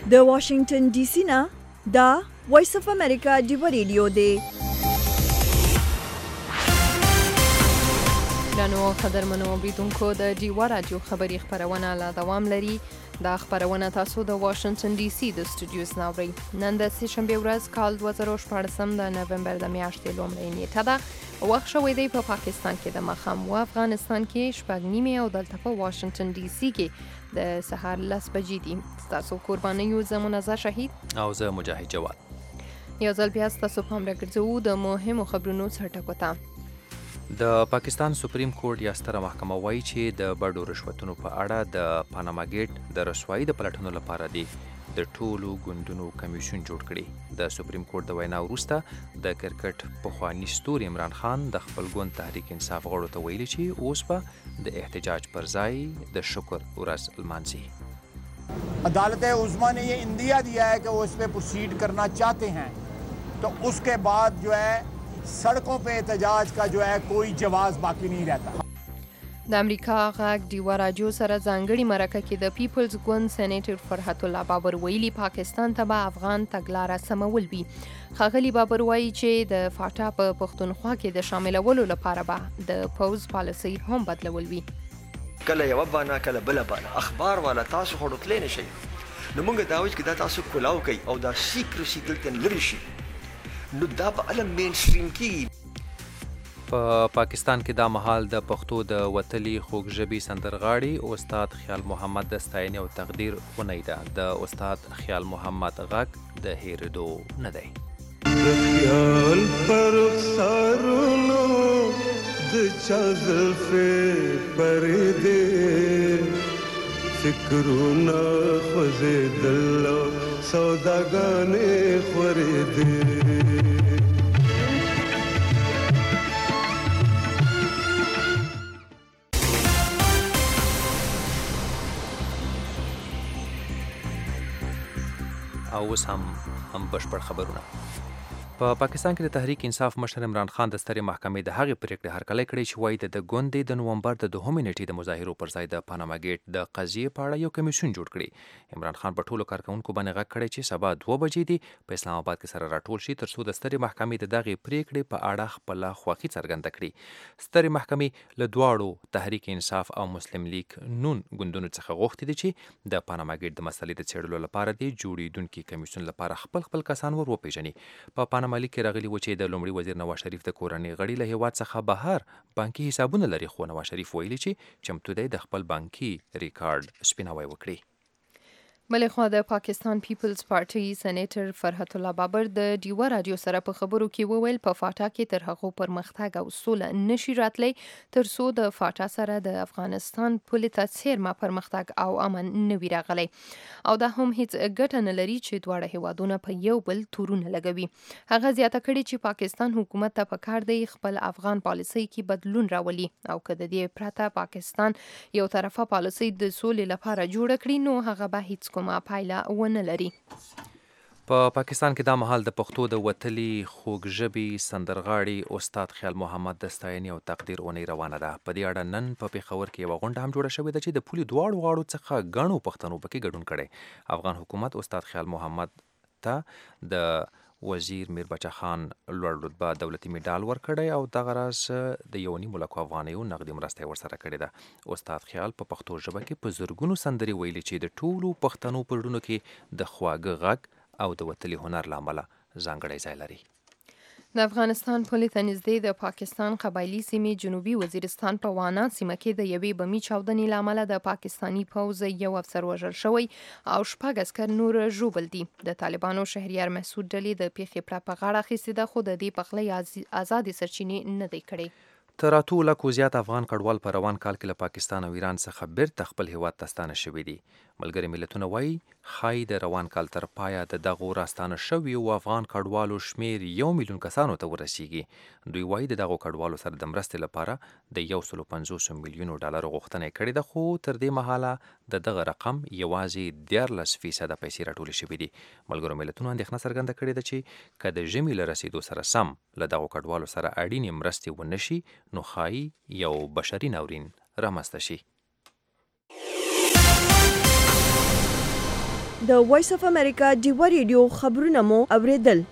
د واشنگټن ډي سي نه دا وایس اف امریکا ډیو ریډیو دی. نو قدرمنو اوریدونکو د ډیوا رادیو خبری خبرونه لا دوام لري. دا خبرونه تاسو د واشنگټن ډي سي د سټوډیوز نه اورئ. نن د سهشنبه ورځ کال 2014 د نومبر د میاشتې لومړۍ نیټه ده. وخت شوی دی په پاکستان کې د ماښام او افغانستان کې شپږ نیمې او دلته په واشنگټن ډي سي کې د سهار 10 بجې دي. تاسو قربانیو زمونږ شهید او زه مجاهد جواد. یو ځل بیا تاسو پام راګرځو د مهمو خبرونو څرټکو ته. د پاکستان سپریم کورټ یا ستره محکمه وایي چې د بډو رشوتونو په اړه د پاناما ګیټ د رسوایی د پلټنو لپاره دی د ټولو ګوندونو کمیشن جوړ کړي. د سپریم کورټ د وینا وروسته د کرکټ پخوانی ستوري عمران خان د خپل ګوند تحریک انصاف غړو ته ویلي چې اوس به د احتجاج پر ځای د شکر ورځ لمانځي. عدالت عظما نے یہ اندیا دیا ہے کہ وہ اس پہ پروسیڈ کرنا چاہتے ہیں تو اس کے بعد جو ہے سڑکوں پہ احتجاج کا جو ہے کوئی جواز باقی نہیں رہتا. د امریکا غږ ډیوا رادیو سره ځانګړي مرکه کې د پیپلز ګوند سېنیټر فرحت الله بابر ویلي پاکستان ته به افغان تګلاره سمول وي. ښاغلي بابر وایي چې د فاټا په پښتونخوا کې د شاملولو لپاره به د پوز پالیسي هم بدلول وي. کله یو بانا کله بل بانا اخبار والا تاسو هډوتلې نشي نو موږ دا وایو چې دا تاسو کولاو کوي او دا سیکریسي دلته لري شي نو دا په علم مین سټریم کې. په پاکستان کې دا مهال د پښتو د وتلي خوږ ژبې سندرغاړي استاد خیال محمد د ستاینې او تقدیر خونی ده. د استاد خیال محمد غږ د هېرېدو نه دی. د خیال پر رخسارونو د چا زلفې پرېدې فکرونه خوځېدل سوداګانې خورېدې. او اوس هم بشپړ خبرونه. په پاکستان کې د تحریک انصاف مشر عمران خان د سترې محکمې د هغې پریکړې هرکلی کړی چې وایي د ګوندې د نومبر د 2 نیټې د مظاهرو پر ځای د پاناما ګیټ د قضیې په اړه یو کمیشن جوړ کړي. عمران خان په ټولو کارکوونکو باندې غږ کړی چې سبا 2 بجې دي په اسلام آباد کې سره راټول شي تر څو د سترې محکمې د دغې پریکړې په اړه خپله خوښي څرګنده کړي. سترې محکمې له دواړو تحریک انصاف او مسلم لیگ نون ګوندونو څخه غوښتي دي چې د پاناما ګیټ د مسلې د څېړلو لپاره د جوړېدونکي کمیشن لپاره خپل کسان ور وپېژني. په پاناما لیگ کې راغلي و چې د لومړي وزیر نواز شریف د کورنۍ غړي له هیواد څخه بهر بانکي حسابونه لري خو نواز شریف ویلي چې چمتو دی د خپل بانکي ریکارډ سپیناوی وکړي. بلې خوا د پاکستان پیپلز پارټي سېنیټر فرحت الله بابر د ډیوا رادیو سره په خبرو کې وویل په فاټا کې تر هغو پرمختګ او سوله نشي راتلی تر څو د فاټا سره د افغانستان پولې ته څیرمه پرمختګ او امن نه وي راغلی او دا هم هیڅ ګټه نه لري چې دواړه هیوادونه په یو بل تورونه لګوي. هغه زیاته کړې چې پاکستان حکومت ته پکار دی خپل افغان پالیسۍ کې بدلون راولي او که د دې پرته پاکستان یو طرفه پالیسۍ د سولې لپاره جوړه کړي نو هغه به هیڅ پایله ونه لري. په پاکستان کې دا مهال د پښتو د وتلي خوږ ژبې سندرغاړي استاد خیال محمد د ستاینې او تقدیر اونۍ روانه ده. په دې اړه نن په پېښور کې یوه غونډه هم جوړه شوې ده چې د پولې دواړو غاړو څخه ګڼو پښتنو پکې ګډون کړی. افغان حکومت استاد خیال محمد ته د وزیر میر بچه خان لوړ رتبه دولتي میډال ورکړی او دغه راز د 1.5 لکو افغانیو نغدي مرسته ورسره کړې ده. استاد خیال په پښتو ژبه کې په زرګونو سندرې ویلي چې د ټولو پښتنو په زړونو کې د خواږه غږ او د وتلي هنر له امله ځانګړی ځای لري. د افغانستان پولې ته نږدې د پاکستان قبایلي سیمې جنوبي وزیرستان په وانا سیمه کې د یوې بمي چاودنې له امله د پاکستاني پوځ یو افسر وژل شوی او 6 عسکر نور ژوبل دي. د طالبانو شهریار محسود ډلې د پیښې په غاړه اخیستې ده خو د دې پخلی آزادې سرچینې نه دی کړی. تر 8 لکو زیات افغان کډوال په روان کال کې له پاکستان او ایران څخه بیرته خپل هیواد ته ستانه شوي دي. ملګري ملتونه وایي ښایي د روان کال تر پایه د دغو راستانه شویو افغان کډوالو شمیر 1 میلیون کسانو ته ورسیږي. دوی وایي د دغو کډوالو سره د مرستې لپاره د 150 میلیونو ډالرو غوښتنه کړې ده خو تر دې مهاله د دغه رقم یوازې 14% پیسې راټولې شوې دي. ملګرو ملتونو اندېښنه څرګنده کړې ده چې که د ژمي له رسیدو سره سم له دغو کډوالو سره اړینې مرستې ونه شي نو ښایي یو بشري ناورین رامنځته شي. د وایس اف امریکا ډیوا ریډیو خبرونه مو اوریدل.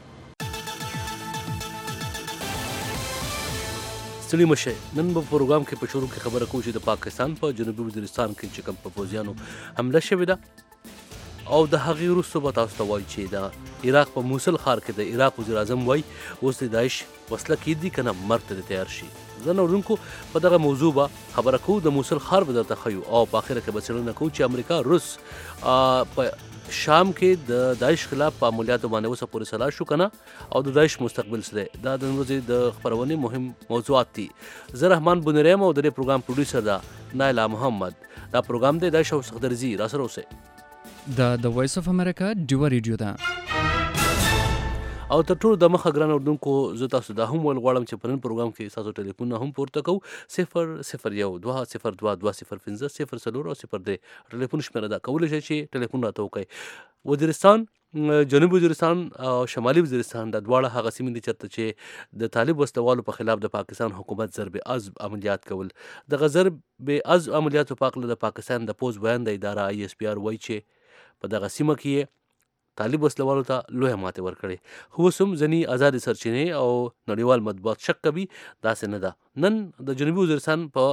ستړي مشه نن په پروګرام کې په شروع کې خبره کوو چې د پاکستان په جنوبي وزیرستان کې چې کوم په پوځیانو حمله شوې ده او د هغې وروسته به تاسو ته وایي چې د عراق په موصل ښار کې د عراق وزیر اعظم وایي اوس د داعش وسله کېږدي که نه مرګ ته تیار شي. زه نه اورونکو په دغه موضوع به خبره کوو. د موصل ښار به درته ښیو او په اخره کې به څېړنه کوو چې امریکا روس په شام کې د داعش خلاف په عملیاتو باندې اوسه پورې سلا شو که نه او د داعش مستقبل څه دی. دا د ورځې د خپرونې مهم موضوعات دي. زه رحمان بنریم او د دې پروګرام پروډیوسر ده نایلا محمد. دا پروګرام دی دا شو صخدرزي راسره اوسئ. دا د وایس اف امریکا ډیوا ریډیو ده او تر ټولو د مخه ګران اردونکو زه تاسو دا هم ویل غواړم چې په نن پروګرام کې ستاسو ټلیفونونه هم پورته کوو. 001-202-2050-04 او 03 ټلیفون شمیره ده. کولی شئ چې ټلیفون راته وکړئ. وزیرستان، جنوبي وزیرستان او شمالي وزیرستان دا دواړه هغه سیمې دي چېرته چې د طالب وسلوالو په خلاف د پاکستان حکومت ضرب عضب عملیات کول. دغه ضرب عضب عملیاتو په هکله د پاکستان د پوځ بیان د اداره ISPR وایي چې په دغه سیمه کې طالب وسلوالو ته لویه ماتې ورکړې. خو اوس هم ځینې ازادې سرچینې او نړیوال مطبوعات شک کوي داسې نه ده. نن د جنوبي وزیرستان په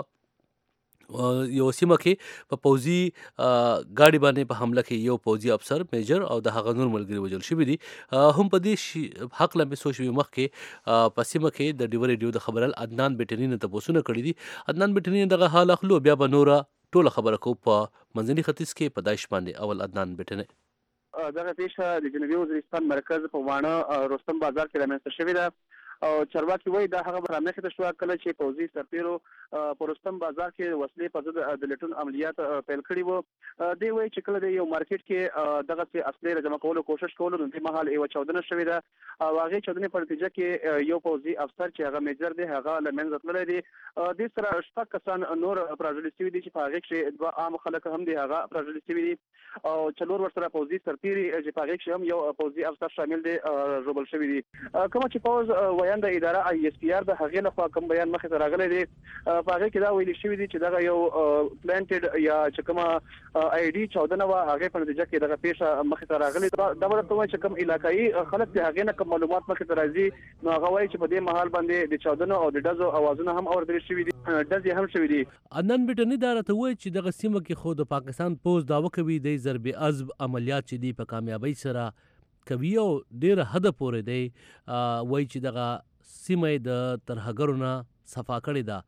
یو سیمه کې په پوځي ګاډي باندې په حمله کې یو پوځي افسر میجر او د هغه نور ملګري وژل شوي دي. هم په دې حقله مې څو شوي مخکې په سیمه کې د ډیوا ریډیو د خبرال عدنان بیټني نه تپوسونه کړي دي. عدنان بیټني دغه حال اخلو بیا به نوره ټوله خبره کوو په منځني ختیځ کې په داعش باندې. اول عدنان بیټني. دغه پیښه د جنوبي وزیرستان مرکز په واڼه رستم بازار کې رامنځته شوې ده او چارواکي وایي دا هغه رامنځته شوه کله چې پوځي سرتیرو په رستم بازار کې وسلې په ضد د لټون عملیات پیل کړي وو. دوی وایي چې کله د یو مارکیټ کې دغسې اصلي جمع کولو کوشش کولو نو دې مهال یوه چاودنه شوې ده او هغې چاودنې په نتیجه کې یو پوځي افسر چې هغه میجر دی هغه له منځه تللی دی. دې سره شپږ کسان نور پراژلي شوي دي چې په هغې کې دوه عام خلک هم دي هغه پراژلي شوي دي او څلور ورسره پوځي سرتیري چې په هغې کې هم یو پوځي افسر شامل دی ژوبل شوي دي. کومه چې پوځ ویان د اداره ISPR د هغې لخوا کوم بیان مخې ته راغلی دی په هغې کې دا ویلي شوي دي چې دغه یو پلانټډ یا چې کومه ID چاودنه وه هغې په نتیجه کې دغه پیښه مخې ته راغلې. دا به درته وایي چې کوم علاقایي خلک د هغې نه کوم معلومات مخې ته راځي نو هغه وایي چې په دې مهال باندې د چاودنو او د ډزو اوازونه هم اورېدل شوي دي، ډزې هم شوي دي. عدنان بیټني دا راته وایي چې دغه سیمه کې خو د پاکستان پوځ دعوه کوي د ضرب عضب عملیات چې دي په کامیابۍ سره کوي او ډېره حده پورې دی. وایي چې دغه سیمه د ترهګرو نه صفا کړې ده.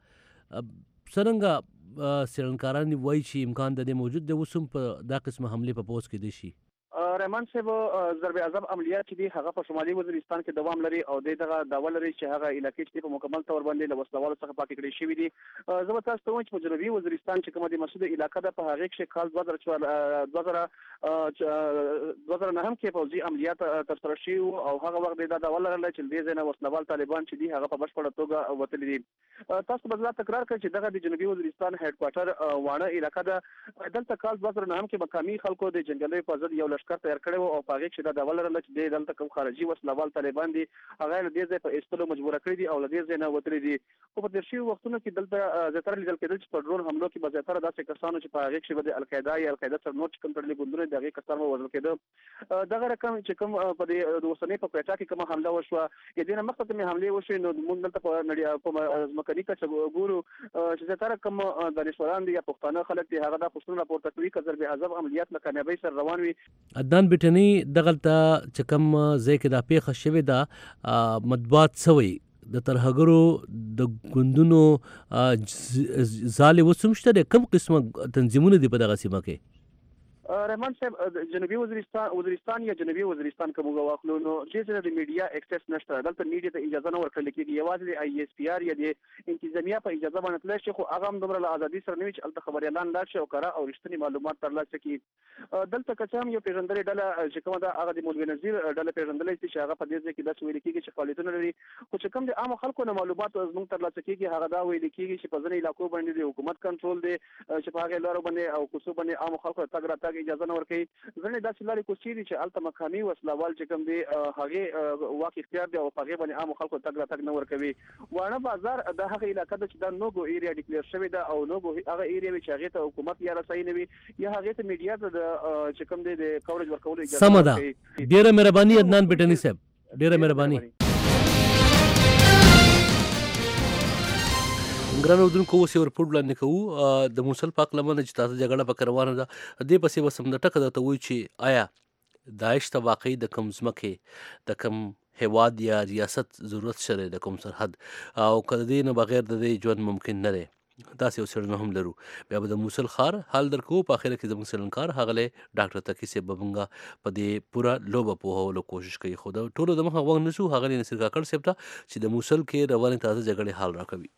څرنګه څېړنکاران وایي چې امکان د دې موجود دی اوس هم په دا قسمه حملې په پوځ کې دی شي. رحمان صاحب ضرب عضب عملیات چې دي هغه په شمالي وزیرستان کې دوام لري او دغه دعوه لري چې هغه علاقې چې په مکمل تور باندې له وسلوالو څخه پاکې کړې شوي دي. زه به تاسو ته وایم چې په جنوبي وزیرستان چې کومه د مسعود علاقه ده په هغې کې کال 2009 کې پوځي عملیات ترسره شوي او هغه وخت دا دعوه لرله چې دې ځای نه وسلوال طالبان چې دي هغه په بشپړه توګه وتلي دي. تاسو به تکرار کړئ چې دغه د جنوبي وزیرستان هیډ کوارټر واڼه علاقه ده. دلته کال 2009 کې مقامي خلکو د جنګلیو په ضد یو لښکر تیار کړی و او په هغې کې دا دعوه لرله چې دلته کوم خارجي وسلوال طالبان دي هغه له دې ځای په ایستلو مجبوره کړي دي او له دې ځای نه وتلي دي. خو په تېر شوي وختونو کې دلته زیاتره لیدل کېدل چې په ډرون حملو کې به زیاتره داسې کسانو چې په هغې کې به د القاعده یا القاعده سره نور چې کوم تړلي ګوندونه د هغې کسان به وژل کېده. دغه رقم چې کوم په د اوسنۍ په کویټا کې کومه حمله وشوه یا دې نه مخکې کومې حملې وشوې نو موږ دلته په ځمکني کچه ګورو چې زیاتره کوم دانشوران دي یا پښتانه خلک دي هغه دا پوښتنه راپورته کوي که ضرب عضب عملیات له کامیابۍ سره روان وي. عدنان بیټني دغلته چې کوم ځای کې دا پیښه شوې ده مطبوعات سوی د ترهګرو د ګوندونو ځالې اوس هم شته دی. کوم قسمه تنظیمونه دي په دغه سیمه کې؟ رحمان صاحب جنوبي وزیرستان یا جنوبي وزیرستان کوم واخلو نو چې د میډیا اکسس نشته. دلته میډیا ته اجازه نه ورکړل کېږي. یوازې د ISPR یا د انتظامیه په اجازه باندې تللی شي خو هغه هم دومره له ازادي سره نه وي چې هلته خبریالان لاړ شي او کره او رښتیني معلومات ترلاسه کړي. دلته که څه هم یو پېژندلې ډله چې کومه ده هغه د مولوي نذیر ډله پېژندلی شي چې هغه په دې ځای کې داسې ویل کېږي چې فعالیتونه لري خو چې کوم د عامو خلکو نه معلومات زموږ ترلاسه کېږي هغه دا ویل کېږي چې په ځینې علاقو باندې د حکومت کنټرول دی چې په هغې لارو باندې او کوڅو باندې عامو خلکو ته تګ راتګ تګ اجازه نه ورکوي. ځینې داسې لارې کوڅې دي چې هلته مقامي وسلوال چې کوم دی هغې واک اختیار دی او په هغې باندې عامو خلکو تګ راتګ نه ورکوي. واڼه بازار د هغه علاقه ده چې دا نوګو ایریا ډیکلیر شوې ده او نوګو هغه ایریا وي چې هغې ته حکومت یا رسایي نه وي یا هغې ته میډیا ته د چې کوم دی د کوریج ورکولو اجازه سمه ده. ډېره مهرباني عدنان بټني صاحب، ډېره مهرباني. ګرانو اردوونکو اوس یو رپورټ وړاندې کوو د موصل پاک لمنه چې تاسو جګړه پکې روانه ده. دې پسې به سم د ټکه درته وایي چې آیا داعش ته واقعي د کوم ځمکې د کوم هیواد یا ریاست ضرورت شته د کوم سرحد او که د دې نه بغیر د دې ژوند ممکن نه دی. داسې یو څېړنه هم لرو. بیا به د موصل ښار حال درکوو. په اخره کې زموږ څېړنکار ښاغلی ډاکټر تقي صاحب به موږ په دې پوره لوبه پوهولو کوشش کوي. خو د ټولو د مخه غوږ نه شو ښاغلي نصیر کاکړ صاحب ته چې د موصل کې روانې تازه جګړې حال راکوي.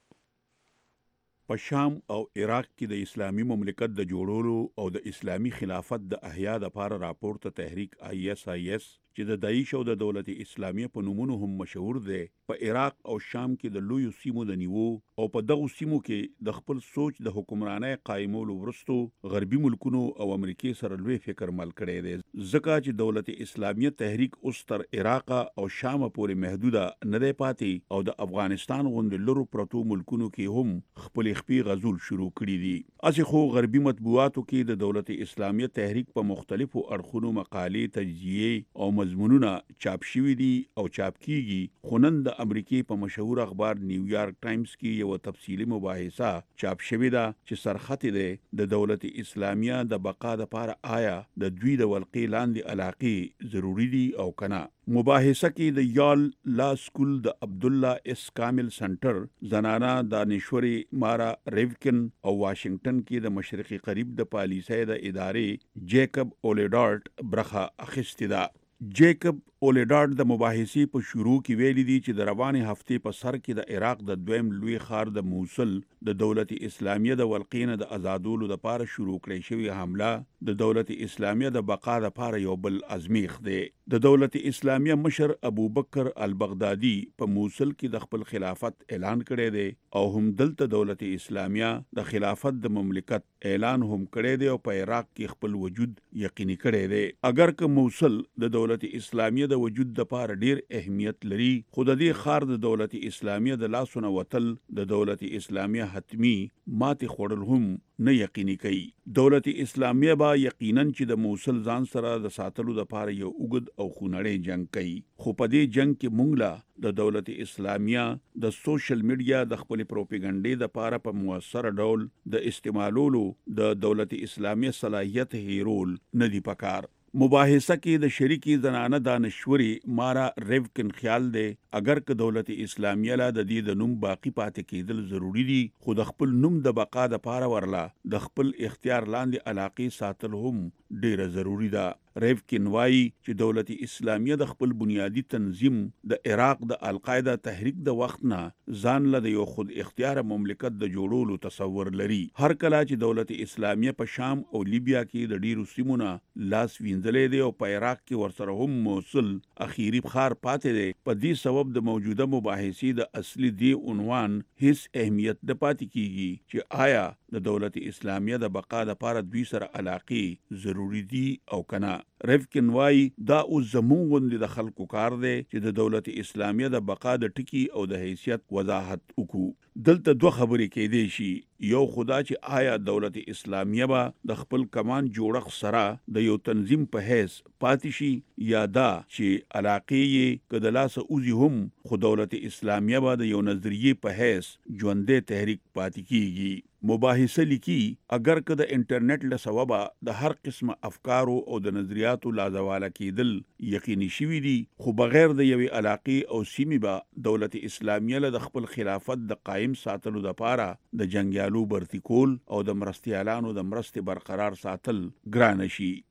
په شام او عراق کې د اسلامي مملکت د جوړولو او د اسلامي خلافت د احیا لپاره راپورته تحریک ISIS چې د داعش او د دولت اسلامیه په نومونو هم مشهور دی، په عراق او شام کې د لویو سیمو د نیوو او په دغو سیمو کې د خپل سوچ د حکمرانۍ قایمولو وروستو غربي ملکونو او امریکې سره لوی فکر مل کړی دی، ځکه چې دولت اسلامیه تحریک اوس تر عراق او شام پورې محدوده نه دی پاتې او د افغانستان غوندې لرو پرتو ملکونو کې هم خپل خپې غزول شروع کړي دي. اسې خو غربي مطبوعاتو کې د دولت اسلامیه تحریک په مختلفو اړخونو مقالې، تجزیې او مضمونونه چاپ شوي دي او چاپ کیږي. خو نن د امریکې په مشهور اخبار نیویارک ټایمز کې یو تفصیلي مباحثه چاپ شوې ده چې سرخط دی د دولت اسلامیه د بقا لپاره آیا د دوی د ولقې لاندې علاقې ضروری دي او کنه. مباحثه کې د یال لا سکول د عبدالله اس کامل سنټر، زنانه دانشوري مارا ریوکن او واشنگټن کې د مشرقي قریب د پالیسۍ د ادارې جیکب اولیډارټ برخه اخیستې ده. جیکب اولیډارټ د مباحثې په شروع کې ویلي دي چې د روانې هفتې په سر کې د عراق د دویم لوی ښار د موصل د دولت اسلامیه د ولقې نه د آزادولو لپاره شروع کړې شوې حمله د دولت اسلامیه د بقا لپاره یو بل ازمیښت دی. د دولت اسلامیه مشر ابوبکر البغدادي په موصل کې د خپل خلافت اعلان کړی دی او هم دلته دولت اسلامیه د خلافت د مملکت اعلان هم کړی دی او په عراق کې خپل وجود یقیني کړی دی. اگر که موصل د دولت اسلامیه د وجود لپاره ډیر اهمیت لري، خو د دې ښار د دولت اسلامیه د لاسونه وتل د دولت اسلامیه حتمی ماتې خوړل هم نه یقیني کوي. دولت اسلامیه به یقینا چې د موصل ځان سره د ساتلو لپاره یو اوږد او خونړی جنگ کوي، خو په دې جنگ کې موږ له د دولت اسلامیه د سوشل میډیا د خپل پروپاګاندا لپاره په موثر ډول د استعمالولو د دولت اسلامیه صلاحیت هیرول نه دی پکار. مباحثه کې د شریکی زنانه دانشوري مارا ریوکن خیال دی اگر که دولت اسلامیه لا د دې د نوم باقی پاتې کېدل ضروری دي، خو د خپل نوم د بقا لپاره ورلا د خپل اختیار لاندې علاقې ساتل هم ډیره ضروری ده. ریوکن وایي چې دولت اسلامیه د خپل بنیادی تنظیم د عراق د القاعده تحریک د وخت نه ځان له یو خود اختیار مملکت د جوړولو تصور لري. هر کله چې دولت اسلامیه په شام او لیبیا کې د ډیرو سیمونه لاس وینځلې دی او په عراق کې ورسره هم موصل اخیری ښار پاتې دی، په دې سبب د موجوده مباحثې د اصلي دی عنوان هیڅ اهمیت نه پاتې کیږي چې آیا د دولت اسلامیه د بقا لپاره دوی سره علاقې ضروری دي او کنه. ریوکن وایي دا اوس زموږ غوندې د خلکو کار دی چې د دولت اسلامیه د بقا د ټکي او د حیثیت وضاحت وکړو. دلته دوه خبرې کېدې شي، یو خدا چې آیا دولت اسلامیه به د خپل کمان جوړښت سره د یو تنظیم په حیث پاتې شي، یا دا چې علاقې یې که د لاسه اوزي هم خو دولت اسلامیه به د یو نظریې په حیث ژوندی تحریک پاتې کیږي. مباحثه لیکي اگر که د انټرنیټ له سببه د هر قسم افکارو او د نظریاتو لازواله کېدل یقیني شوي دي، خو بغیر د یوې علاقې او سیمې به دولت اسلامیه له د خپل خلافت د قائم ساتلو لپاره د جنګیالو برتی کول او د مرستیالانو د مرستې برقرار ساتل ګرانه شي.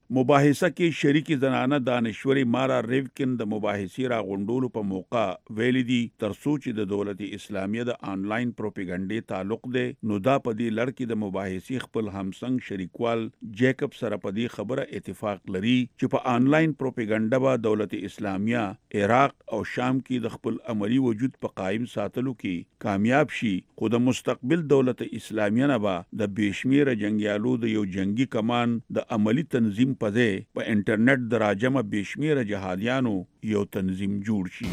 مباحثه کې شریک زنانه دانشوري مارا ریوکن د مباحثې را غونډولو په موقع ویلي دي ترڅو چې د دولت اسلامیه د آنلاین پروپاګاندا تعلق دی نو دا په دې لړ کې د مباحثې خپل همسنګ شریکوال جیکب سره په دې خبره اتفاق لري چې په آنلاین پروپاګاندا به دولت اسلامیه عراق او شام کې د خپل عملی وجود په قائم ساتلو کې کامیاب شي خو د مستقبل دولت اسلامیه نه به د بشمیره جنگیالو د یو جنگي کمان د عملی تنظیم په ځای په انټرنیټ د راجمه بشمیره جهادیانو یو تنظیم جوړ شي.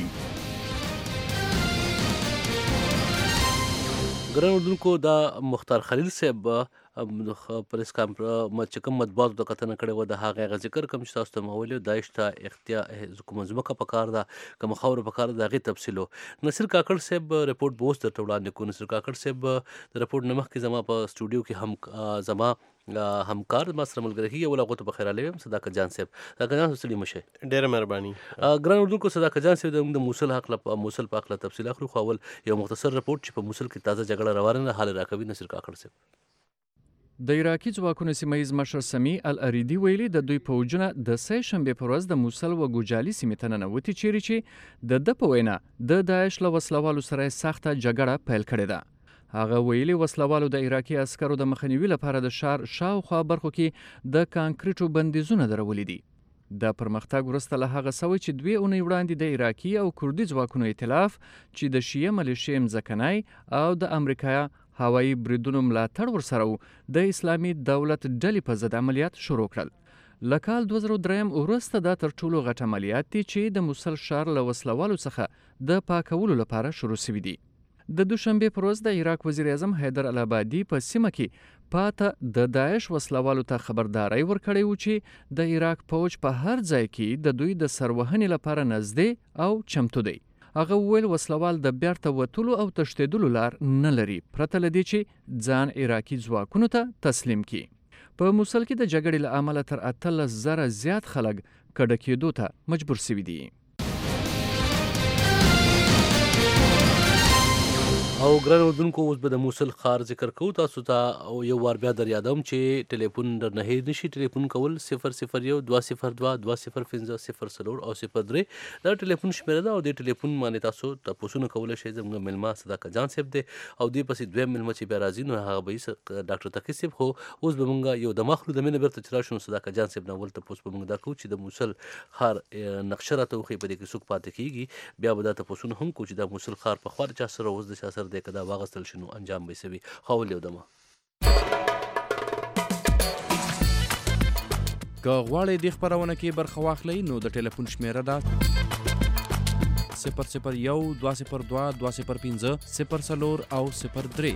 ګران اردوونکو دا مختار خلیل صاحب پریس کانفرنس چې کوم مطبوعاتو ته کتنه کړې وه د هغې ذکر کوم چې تاسو ته مې ویلي داعش ته کومه ځمکه پکار ده کومه خاوره پکار ده د هغې تفصیل و. نصیر کاکړ صاحب رپورټ به اوس درته وړاندې کوو. نصیر کاکړ صاحب د رپورټ نه مخکې زما په سټوډیو کې زما همکار ما سره ملګری کېږي اول هغو ته بخیر علی ویم صداقت جان صاحب. صداقت جان صاحب ستړي مه شئ. ډېره مهرباني. ګران اردوونکو صداقت جان صاحب د موصل موصل په هکله تفصیل اخلو خو اول یو مختصر رپورټ چې په موصل کې تازه جګړه روانه ده حال راکوي نصیر کاکړ صاحب. د عراقي ځواکونو سیمهیز مشر سمی الاریدي ویلي د دوی پوځونه د سه شنبې پر ورځ د موصل و ګوجالي سیمې ته ننوتي چیرې چې د ده په وینا د داعش له وسلوالو سره سخته جګړه پیل کړې ده. هغه ویلي وسلوالو د عراقي عسکرو د مخنیوي لپاره د ښار شاوخوا برخو کې د کانکریټو بندیزونه درولي دي. د پرمختګ وروسته له هغه سوی چې 2 اونۍ وړاندې د عراقي او کردي ځواکونو ائتلاف چې د شیعه ملیشې مځکنی او د امریکا هوایي بریدونو ملاتړ ورسره د اسلامي دولت ډلې په ضد عملیات شروع کړل. له کال 2003 وروسته دا تر ټولو غټ عملیات دي چې د موصل ښار له وسلوالو څخه د پاکولو لپاره شروع شوي دي. د دوشنبې پر ورځ د عراق وزیر اعظم حیدر الابادي په سیمه کې پاته د داعش وسلوالو ته خبرداری ورکړی و چې د عراق پوځ په هر ځای کې د دوی د سروهنې لپاره نږدې او چمتو دی. هغه وویل وسلوال د بیرته وتلو او تښتېدلو لار نه لري پرته له دې چې ځان عراقي ځواکونو ته تسلیم کړي. په موصل کې د جګړې له امله تر 18,000 زیات خلک کډه کېدو ته مجبور شوي دي. او ګران اردوونکو اوس به د موصل ښار ذکر کوو. تاسو ته یو وار بیا در یادوم چې ټلیفون در نه هېر نشي. ټلیفون کول 001 202 2050 او 03 دا ټلیفون شمیره ده او د ټلیفون باندې تاسو تپوسونه کولی شئ. زموږ مېلمه صداقت جان صاحب دی او دې پسې دویم مېلمه چې بیا راځي نو هغه به ډاکټر تقي صاحب. خو اوس به موږ یو دمه اخلو د مینه بیرته چې راشو صداقت جان صاحب نه اول تپوس به موږ دا کوو چې د موصل ښار نقشه راته وښیي په دې کې څوک پاتې کېږي. بیا به دا تپوسونه هم کوو چې دا موصل ښار پخوا د چا سره اوس د چا سره دی که دا واغستل شي نو انجام به یې څه وي. خو اول یو دمه که غواړئ دې خپرونه کې برخه واخلئ نو د ټلیفون شمیره ده 001 202 205 04 او 03.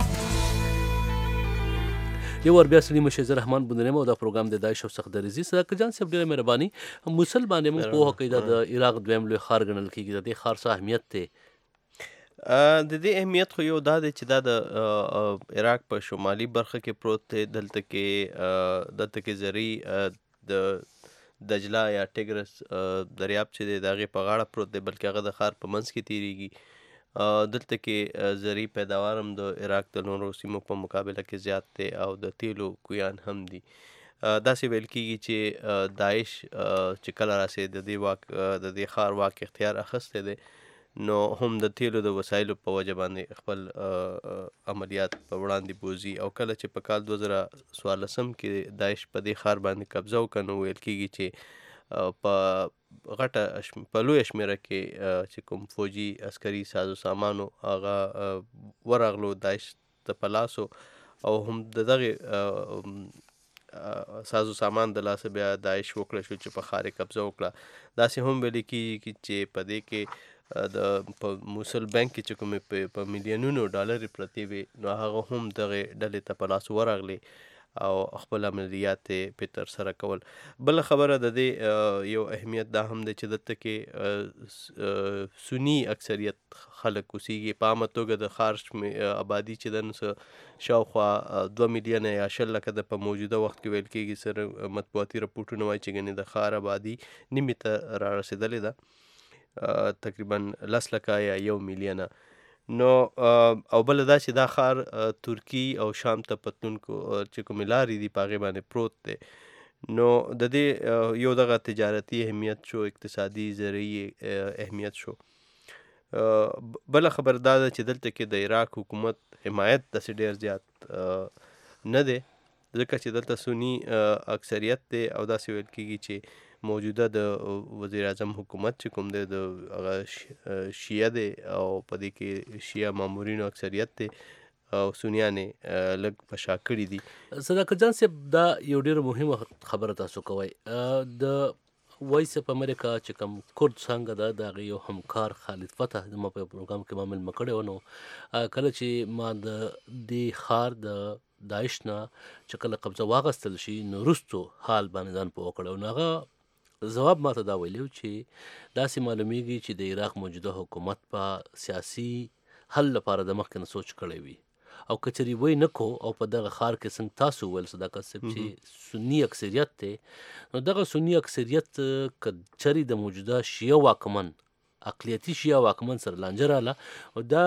یو ور بیا سلیم شیخ رحمان بندنیم او دا پروګرام د داعش او سخت دریزي صداقت جان صاحب ډېره مهرباني. موصل باندې موږ پوهه کوي دا د عراق دویم لوی ښار ګڼل کېږي. د دې ښار څه اهمیت دی؟ د دې اهمیت خو یو دا دی چې دا د عراق په شمالي برخه کې پروت دی. دلته کې زری د دجله یا ټیګرس دریاب چې دی د هغې په غاړه پروت دی بلکې هغه د ښار په منځ کې تیریږي. دلته کې زری پیداوار هم د عراق د نورو سیمو په مقابله کې زیات دی او د تیلو کویان هم دي. داسې ویل کېږي چې داعش چې کله راسي د دې ښار واک اختیار اخیستی دی نو هم د تیلو د وسایلو په وجه باندې خپل عملیات په وړاندې بوځي. او کله چې په کال 2014 کې داعش په دې ښار باندې قبضه وکړه نو ویل کېږي چې په لویه شمېره کې چې کوم فوجي عسکري ساز و سامانو هغه ورغلو داعش ته په لاسو او هم د دغې ساز و سامان د لاسه بیا داعش وکړه شو چې په ښار یې قبضه وکړه. داسې هم ویل کېږي چې په دې کې په موصل بانک کې چې کومې په میلیونونو ډالرې پرتې وي نو هغه هم دغې ډلې ته په لاس ورغلې او خپل عملیات یې پرې ترسره کول. بله خبره د دې یو اهمیت دا هم دی چې دلته کې سني اکثریت خلک اوسیږي. په عامه توګه د ښار آبادي چې ده نو شاوخوا 2 میلیونه یا 10 لکه د په موجوده وخت کې ویل کېږي. سره مطبوعاتي رپورټونه وایي چې ګنې د ښار آبادي نیمې ته را رسېدلې ده تقریبا 10 لکه یا 1 میلیونه. نو او بله دا چې دا ښار ترکی او شام ته پتلونکو چې کومې لارې دي په هغې باندې پروت دی نو د دې یو دغه تجارتي اهمیت شو، اقتصادي زرعي اهمیت شو. بله خبر دا ده چې دلته کې د عراق حکومت حمایت داسې ډېر زیات نه دی، ځکه چې دلته سنی اکثریت دی او داسې ویل کېږي چې موجوده د وزیر اعظم حکومت چې کوم دی د هغه شیعه دی او په دې کې شیعه مامورینو اکثریت دی او سنیان یې لږ په شا کړي دي. صداقت جان صاحب دا یو ډېره مهمه خبره تاسو کوئ. د وایس اف امریکا چې کوم کورد څنګه ده د هغې یو همکار خالد فتح زما په پروګرام کې ما مېلمه کړی و، نو کله چې ما د دې ښار د داعش نه چې کله قبضه واخیستل شي نو وروستو حال باندې ځان پوه کړی و، نو هغه ځواب ما ته دا ویلی و چې داسې معلومیږي چې د عراق موجوده حکومت په سیاسي حل لپاره د مخکې نه سوچ کړی وي او که چېرې وی نه کو او په دغه ښار کې څنګه تاسو وویل صداقت صاحب چې سني اکثریت دی، نو دغه سني اکثریت که چېرې د موجوده شیعه واکمن اقلیتي شیعه واکمن سره لانجه راله او دا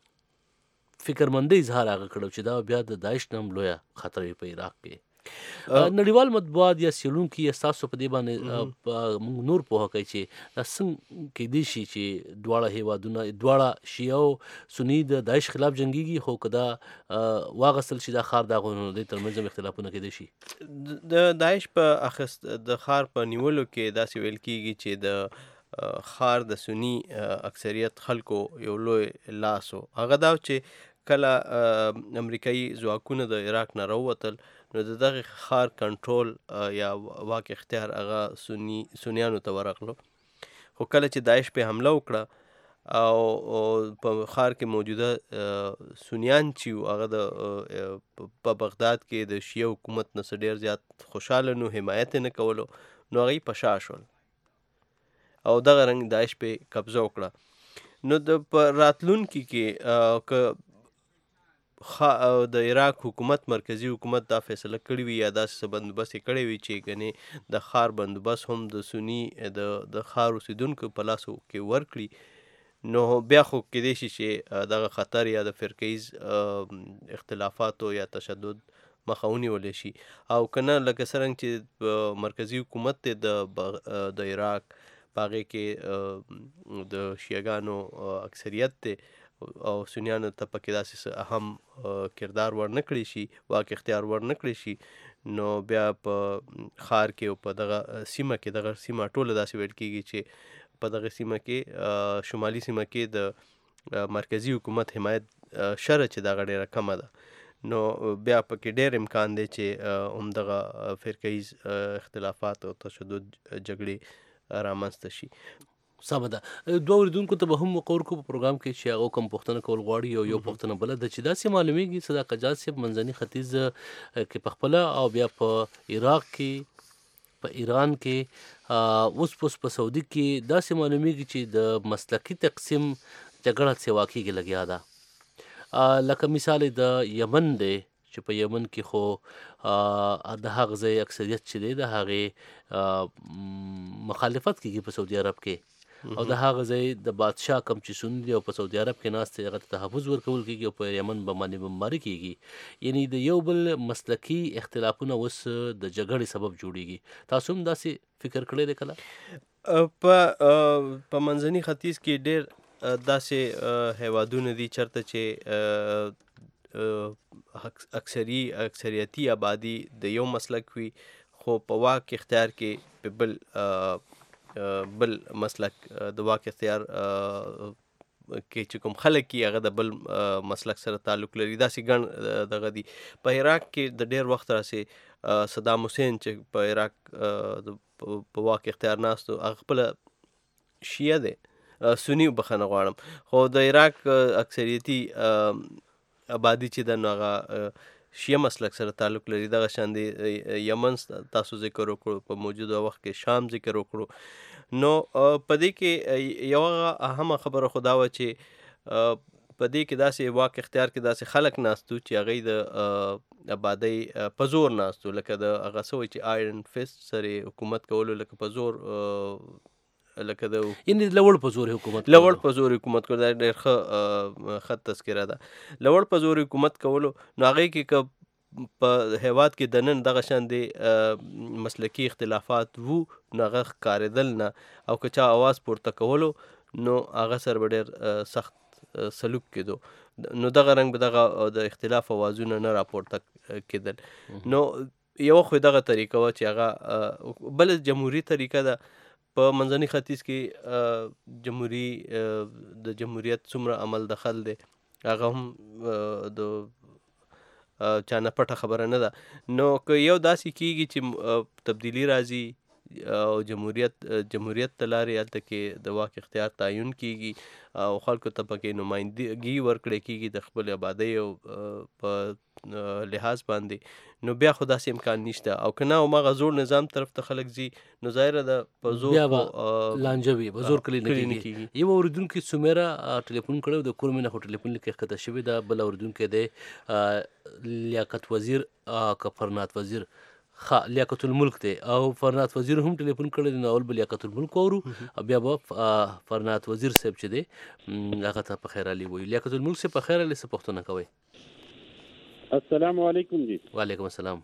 فکرمندۍ اظهار هغه کړی چې دا بیا د داعش نه هم لویه خطر وي په عراق کې. نړیوال مطبوعات یا څېړونکي یا ستاسو په دې باندې موږ نور پوهه کوي چې دا څنګه کیدای شي چې دواړه هیوادونه دواړه شیعه او سني د داعش خلاف جنګیږي، خو که دا واغستل شي دا ښار د هغو نو دوی ترمنځ هم اختلافونه کیدای شي. د داعش په د ښار په نیولو کې داسې ویل کېږي چې د ښار د سني اکثریت خلکو یو لوی لاس و. هغه دا چې کله امریکایي ځواکونه د عراق نه راووتل نو د دغه ښار کنټرول یا واک اختیار هغه سنیانو ته ورغلو، خو کله چې داعش په حمله وکړه او په ښار کې موجوده سنیان چې هغه د په بغداد کې د شیعه حکومت نه څه ډېر زیات خوشحاله نو حمایت یې نه کولو نو هغوی په شا شول او دغه رنګ داعش په قبضه وکړه. نو د په راتلونکي کې که د عراق حکومت مرکزی حکومت دا فیصله کړې وي یا داسې څه بندوبست یې کړی وي چې ګنې د ښار بندوبست هم د سني د ښار اوسېدونکو په لاسو کې ورکړي نو بیا خو کیدای شي چې دغه خطر یا د فرقیز اختلافاتو یا تشدد مخه ونیولی شي، او که نه لکه څرنګه چې مرکزی حکومت دی د عراق په هغې کې د شیعهګانو اکثریت دی او سنیانو ته پکې داسې څه اهم کردار ورنه کړی شي، واک اختیار ورنه کړی شي، نو بیا په ښار کې او په دغه سیمه کې دغه سیمه ټوله داسې ویل کېږي چې په دغه سیمه کې شمالي سیمه کې د مرکزی حکومت حمایت شره چې دغه ډېره کمه ده، نو بیا پکې ډېر امکان دی چې همدغه فرقیز اختلافات او تشدد جګړې رامنځته شي. سمه ده. دوه اورېدونکو ته به هم وقور کو په پروګرام کې چې هغه کوم پوښتنه کول غواړي یو پوښتنه بله ده چې داسې معلومیږي صداقت جان صاحب منځني ختیځ کې پخپله او بیا په عراق کې په ایران کې اوس په سعودي کې داسې معلومیږي چې د مسلکي تقسیم جګړه سیوا کېږي لګیا ده. لکه مثال د یمن دی چې په یمن کې خو د هغه ځای اکثریت چې دی د هغې مخالفت کېږي په سعودي عرب کې او د هغه ځای د بادشاه کم چې سني دی او په سعودي عرب کې ناست دی هغه ته تحفظ ورکول کېږي او په یمن باندې بمباري کېږي، یعنی د یو بل مسلکي اختلافونه اوس د جګړې سبب جوړیږي. تاسو هم داسې فکر کړی دی کله؟ په منځني ختیځ کې ډېر داسې هیوادونه دي چېرته چې اکثریتي آبادي د یو مسلک وي خو په واک اختیار کې په بل مسلک د واک اختیار کې چې کوم خلک کې هغه د بل مسلک سره تعلق لري، داسې ګڼ دغه دي. په عراق کې د ډېر وخت راسې صدام حسین چې په عراق په واک اختیار ناست و هغه خپله شیعه دی، سني بخښنه غواړم، خو د عراق اکثریتي آبادي چې ده نو هغه شیعه مسلک سره تعلق لري. دغه شان دی یمن تاسو ذکر وکړو، په موجوده وخت کې شام ذکر وکړو، نو په دې کې یوه اهمه خبره خو دا وه چې په دې کې داسې واک اختیار کې داسې خلک ناستو چې هغوی د آبادۍ په زور ناستو، لکه د هغه څه وایي چې آیرن فیسټ سره حکومت کولو، لکه په زور لکه د یعنې لوړ په زور حکومت لوړ په زور حکومت کولو، دا ډېر ښه تذکره ده. لوړ په زور حکومت کولو نو هغې کې که په هیواد کې د نن دغه شان د مسلکي اختلافات وو نو هغه ښکارېدل نه او که چا اواز پورته کولو نو هغه سره به ډېر سخت سلوک کېدو نو دغه رنګ به دغه د اختلاف اوازونه نه راپورته کېدل نو یو خو دغه طریقه وه چې هغه بل جمهوري طریقه ده په منځني ختیځ کې د جمهوریت څومره عمل دخل دی هغه هم د چا نه پټه خبره نه ده نو که یو داسې کېږي چې تبدیلي راځي او جمهوریت ته لارې هلته کې د واک اختیار تعین کېږي او خلکو ته پکې نمایندګي ورکړی کېږي د خپل آبادۍ او په لحاظ باندې نو بیا خو داسې امکان نشته او که نه هماغه زوړ نظام طرف ته خلک ځي نو ظاهره ده په زور بیا به لانجه وي په زور کلي نه کېږي یو اورېدونکي سمیره ټلیفون کړی و د کور مینه خو ټلیفون لیکې ښکته شوې ده بل اورېدونکی دی لیاقت وزیر که فرنات وزیر لیاقت الملک دی او فرنات وزیر هم ټلیفون کړی دی نو اول به لیاقت الملک واورو بیا به فرنات وزیر صاحب چې دی هغه ته په خیر علي وایي لیاقت الملک صاحب په خیر علي څه پوښتنه کوئ السلام علیکم جی وعلیکم السلام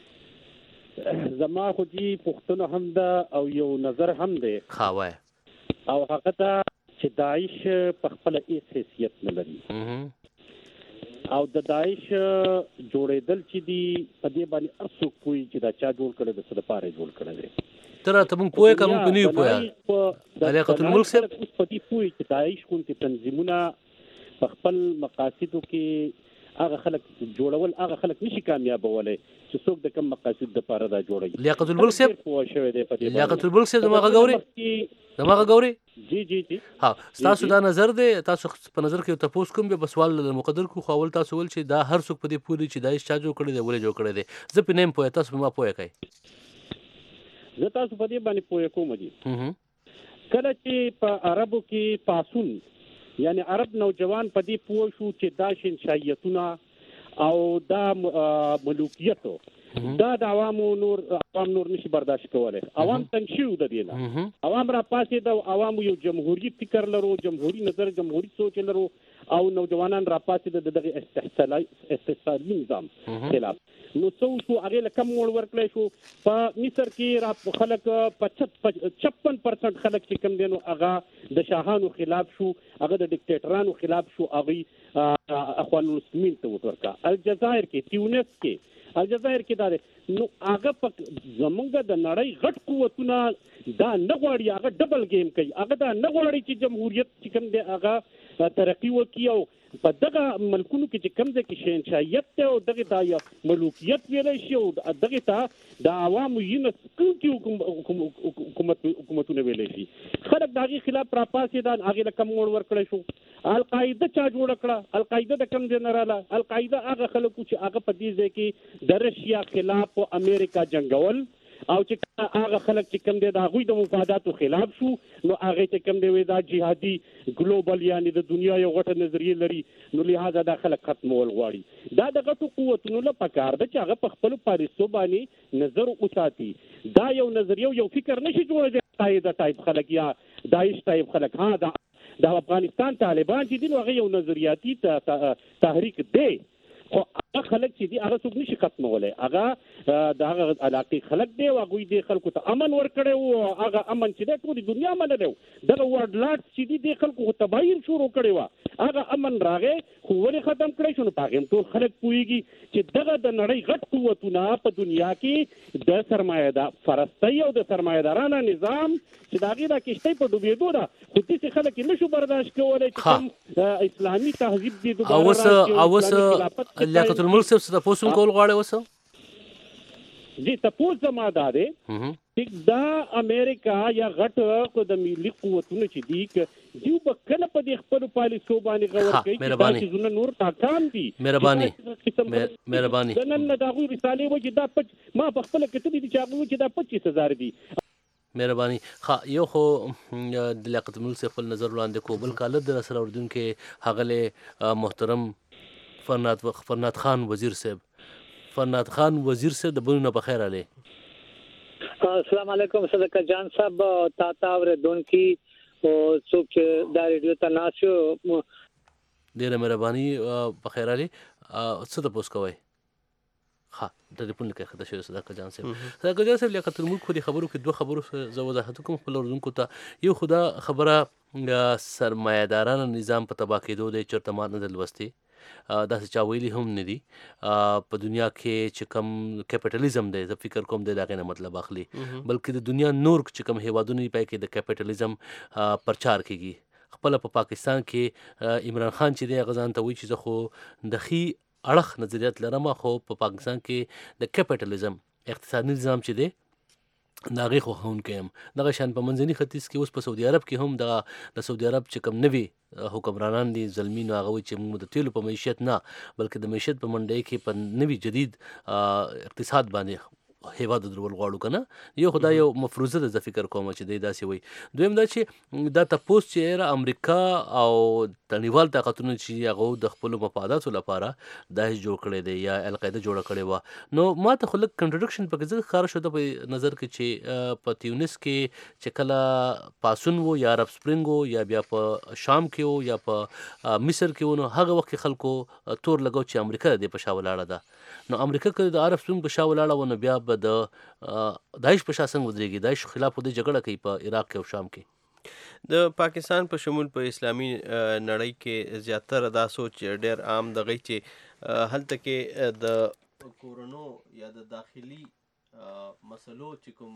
زما خو جی پښتنه هم ده او یو نظر هم دی خاوای او هغه دا چې داعش په خپل هیڅ حیثیت نه لري او د داعش جوړېدل چې دی په دې باندې ارڅوک کوي چې دا چا جوړ کړی د څه لپاره جوړ کړی دی تر ته مونږ پوهه کوم په نیو پوهه علاقه الملک صاحب په دې پوهه چې داعش کوم تنظیمونه په خپل مقاصدو کې هغه خلک جوړول هغه خلک نشي کامیابولای چې څوک د کوم مقاصد لپاره دا جوړي لیاقت الملک صاحب لیاقت الملک صاحب دماغه ګوري جی ها تاسو دا نظر دی تاسو په نظر کې تاسو کوم به سوال د مقدر کو خپل تاسو ول چې دا هر څوک په دې پوری چې دا چا جوړ کړی دی ولې جوړ کړی دی زه په نیم پوهه تاسو ما پوهه کوي زه تاسو په دې باندې پوهه کوم دي کله چې په عربو کې پاسون یعنی عرب نوجوان په دې پوه شو چې دا شنشایتونه او دا ملوکیت دا د عوام نور نشي برداشت کولای عوام تنشیو د دې نه عوام را پاسې د عوام یو جمهوریت فکر لرو جمهوری نظر جمهوری سوچ لرو او نوجوانان را پاسې د دغه استحصالي نظام خلاف نو څو هغه لکه موړ ورکړی شو په مصر کې را خلک په 56% خلک چې کوم دي نو هغه د شاهانو خلاف شو هغه د ډیکټیټرانو خلاف شو هغه اخوان المسلمین ته ورکا الجزائر کې تیونس کې الجزائر کې دا نو هغه په زمونږ د نړۍ غټ قوتونه دا نه غواړي هغه ډبل گیم کوي هغه دا نه غواړي چې جمهوریت چې کوم دی هغه ترقی وکړي او په دغه ملکونو کې چې کوم ځای کې شهنشاهیت دی او دغه ته ملوکیت ویلی شي او دغه ته د عوامو یونسکونکي حکومتونه ویلی شي خلک د هغې خلاف راپاڅېدل هغې له کم موړ ورکړی شو القاعده چا جوړه کړه القاعده د کوم ځای نه راله القاعده هغه خلکو چې هغه په دې ځای کې د رشیا خلاف امریکا جنګول او چې هغه خلک چې کوم دی د هغوی د مفاداتو خلاف شو نو هغې چې کوم دی وایي دا جهادي ګلوبل یعنې د دنیا یو غټه نظریه لري نو لهذا دا خلک ختمول غواړي دا د غټو قوتونو له پکار ده چې هغه په خپلو پالیسو باندې نظر وساتي دا یو نظریه یو فکر نشي جوړولی قاعده ټایپ خلک یا داعش ټایپ خلک د افغانستان طالبان چې دي نو هغه یو نظریاتي تحریک دی خو هغه خلک چې دي هغه څوک نشي ختمولی هغه د هغه علاقې خلک دی او هغوی دې خلکو ته امن ورکړی و هغه امن چې دی ټولې دنیا منلی و دغه ورډلاټ چې دي دې خلکو خو تباهي شروع کړې وه هغه امن راغی خو ولې ختم کړی شو نو په هغې هم ټول خلک پوهېږي چې دغه د نړۍ غټ قوتونه په دنیا کې د سرمایه پرستۍ او د سرمایهدارانه نظام چې د هغې دا کشتۍ په ډوبېدو ده خو داسې خلک یې نشو برداشت کولی چې کوم اسلامي تهذیب دې دوباره راشي لیاقت الملک صاحب څه تپوس هم کول غواړئ اوس جی تپوس زما دا دی چې دا امریکا یا غټ د ملي قوتونو چې دي دوی به کله په دې خپلو پالیسو باندې غور کوي چې دا څیزونه نور ناکام دي مهرباني د نن نه د هغوی رسالې وایي چې دا ما په خپله کتلي دي چې هغوی وایي چې دا 25,000 دي مهرباني یو خو د لیاقت الملک صاحب خپل نظر وړاندې کو بل کاله د سره اردوونکي ښاغلی محترم فرنات خان وزیر صاحب د بلونه په خیر علي السلام علیکم صدقه جان صاحب تا اوریدونکي او څوک چې دا ریډیو ته ناست یو ډېره مهرباني په خیر علي څه تپوس کوئ ها ټلیفون لیکه خدای شي صدقه جان صاحب لیاقت الملک خو دې خبرو کې دوه خبرو زه وضاحت کوم خپل اردوونکو ته. یو خدا خبره سرمایه‌دارانو نظام په تباه کېدو دی، چېرته ما نه ده لوستې، داسې چا ویلي هم نه دي. په دنیا کې چې کوم کیپیټالیزم دی زه فکر کوم دی د هغې نه مطلب اخلي، بلکې د دنیا نور چې کوم هیوادونه دي پای کې د کیپیټالیزم پرچار کېږي. خپله په پاکستان کې عمران خان چې دی هغه ځان ته وایي چې زه خو د ښي اړخ نظریات لرم، خو په پاکستان کې د کیپیټالیزم اقتصادي نظام چې دی د هغې خوښونکی یم. دغه شان په منځني ختیځ کې اوس په سعودي عرب کې هم دغه د سعودي عرب چې کوم نوي حکمرانان دي ظلمي، نو هغه وایي چې موږ د تیلو په معیشت نه بلکې د معیشت په منډۍ کې په نوي جدید اقتصاد باندې هیواد درول غواړو که نه. یو خو دا یو مفروضه ده، زه فکر کوم چې دی داسې وایي. دویم دا چې دا تپوس چې امریکا او نړیوال طاقتونه چې هغه د خپلو مفاداتو لپاره داعش جوړ کړی دی یا القاعده جوړه کړې وه، نو ما ته خو لږ کنټرډکشن پکې ځکه ښکاره شو په نظر کې چې په تیونس کې چې کله پاسون و یا عرب سپرینګ و یا بیا په شام کې و یا په مصر کې و، نو هغه وخت کې خلکو تور لګو چې امریکا د دې په شا ولاړه ده. نو امریکا که د عرب سپرینګ په شا ولاړه و، نو بیا به د داعش په شا څنګه ودرېږي؟ داعش خلاف خو دې جګړه کوي په عراق کې او شام کې. د پاکستان په شمول په اسلامي نړۍ کې زیاتره دا سوچ ډېر عام دغه چې هلته کې د کورونو یا د داخلي مسلو چې کوم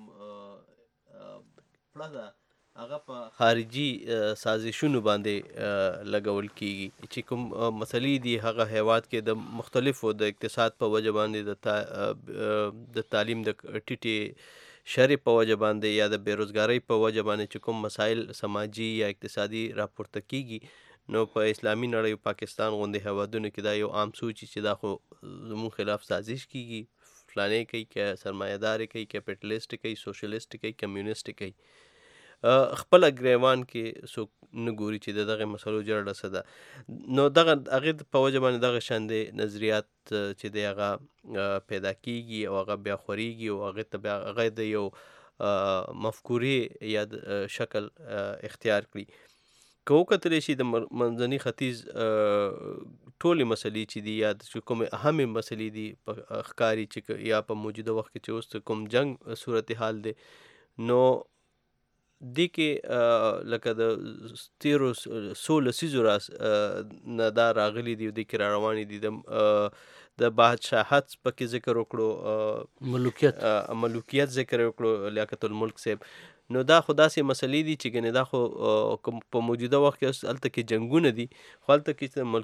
پړه ده هغه په خارجي سازشونو باندې لګول کیږي. چې کوم مسلې دي هغه هیواد کې د مختلفو د اقتصاد په وجه باندې د تعلیم د ټیټې شرې په وجه باندې یا د بیروزګارۍ په وجه باندې چې کوم مسایل سماجي یا اقتصادي راپورته کیږي، نو په اسلامي نړۍ پاکستان غوندې هیوادونو کې دا یو عام سوچ چې دا خو زموږ خلاف سازش کیږي، فلانې کوي که سرمایه‌داري کوي، کیپیټلیسټ کوي، سوشلیسټ کوي، کمیونیسټ کوي. خپل ګریوان کې څوک نه ګوري چې دغه مسلو جوړه څه ده. نو دغه هغې په وجه باندې دغه شاندې نظریات چې دی هغه پیدا کیږي او هغه بیا خورېږي او هغې ته بیا هغه د یو مفکورې یا شکل اختیار کړي. که وکتلی شي د منځني ختیځ ټولې مسلې چې دي یا چې کومې اهمې مسلې دي په ښکاري چې یا په موجوده وخت کې چې اوس کوم جنګ صورتحال دی، نو دې کې لکه د تیرو څو لسیزو نه دا راغلي دي، دې کې را روانې دي. د بادشاهت پکې ذکر وکړو، ملوکیت ذکر وکړو لیاقت الملک صاحب. نو دا خو داسې مسلې دي چې ګنې دا خو په موجوده وخت کې هلته کې جنګونه دي، خو هلته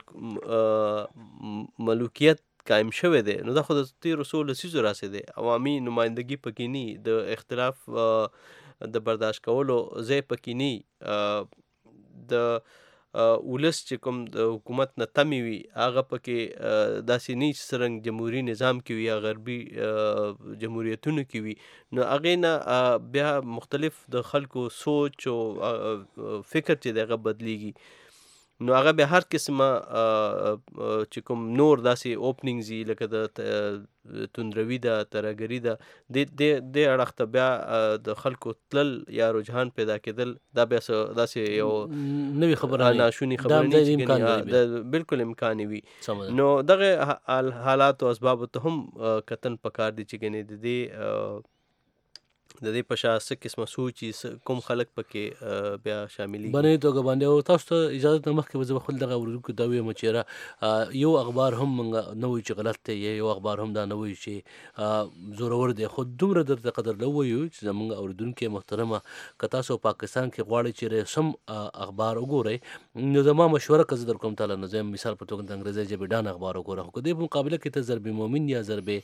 کې ملوکیت قائم شوی دی. نو دا خو د تیرو څو لسیزو راڅخه دی، عوامي نمایندګي پکې نه، د اختلاف د برداشت کولو ځای پکې نه، د ولس چې کوم د حکومت نه تمې وي هغه پکې داسې نه چې څرنګه جمهوري نظام کې وي یا غربي جمهوریتونو کې وي. نو هغې نه بیا مختلف د خلکو سوچ او فکر چې دی هغه بدلیږي. نو هغه بیا هر قسمه چې کوم نور داسې اوپننګز وي لکه د توندروي ده، ترهګري ده، دې اړخ ته بیا د خلکو تلل یا رجحان پیدا کېدل، دا بیا داسې یو نوې خبره ناشونې خبره نه چې بالکل امکان وي. نو دغه حالات او اسبابو ته هم کتل پکار دي چې ګنې د دې په شا څه قسمه سوچي کوم خلک پکې بیا شاملي بنې توګه باندې. او تاسو ته اجازه نه مخکې به زه به خپل دغه اورېدونکو دا وایم چې یو اخبار هم موږ نه وایو چې غلط دی، یو اخبار هم دا نه وایو چې زورور دی، خو دومره درته قدر نه وایو چې زموږ اورېدونکي محترمه که تاسو پاکستان کې غواړئ چې رسم اخبار وګورئ، نو زما مشوره که زه در کوم تعالی نه زه مثال په توګه د انګریزي ژبې ډان اخبار وګوره، خو که دې په مقابله کې ته ضرب مومن یا ضرب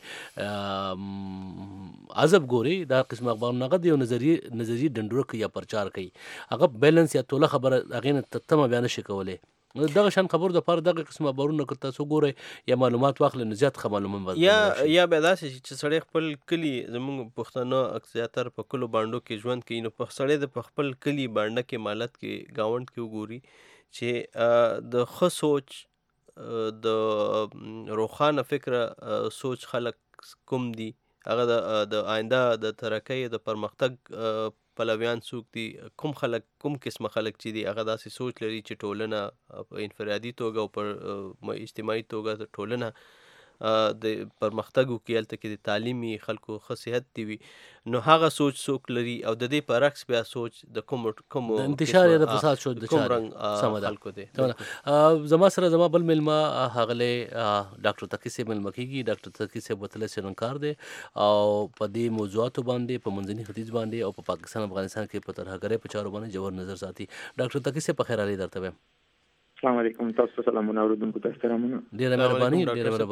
عزب ګورئ، دا قسم اخبار هغه د یو نظریې ډنډوره کوي یا پرچار کوي، هغه بیلنس یا توله خبره هغې نه تمه بیا نشي کولی. دغه شان خبرو دپاره دغه قسم اخبارونه که تاسو ګورئ یا معلومات واخلئ نو زیات ښه معلومات یا بیا داسې چې سړی خپل کلي، زموږ پښتانه زیاتره په کلو بانډو کې ژوند کوي، نو سړی د په خپل کلي بانډه کې مالت کې ګاونډ کې وګوري چې د ښه سوچ د روښانه فکره سوچ خلک کوم دي، هغه د آینده د ترقۍ د پرمختګ پلویان څوک دي، کوم خلک کوم قسمه خلک چې دي هغه داسې سوچ لري چې ټولنه په انفرادي توګه او پر اجتماعي توګه ټولنه د پرمختګ وکړي هلته کې د تعلیمي خلکو ښه صحت دي وي نو هغه سوچ څوک لري او د دې برعکس بیا سوچ د کومو د انتشار یا د فساد سوچ د کوم چاره رنګ خلکو دی زما سره زما بل ملما هغله ډاکټر تقی صاحب ملما کیږي ډاکټر تقی صاحب وتله سرنکار دی او په دې موضوعاتو باندې په منځني ختیځ باندې او په پاکستان افغانستان کې په ترهګرۍ په چارو باندې جوړ نظر ساتي ډاکټر تقی صاحب په خیر علي درته وایم السلام علیکم تاسو سلامونه اوریدونکو ته احترامونه ډیره مهرباني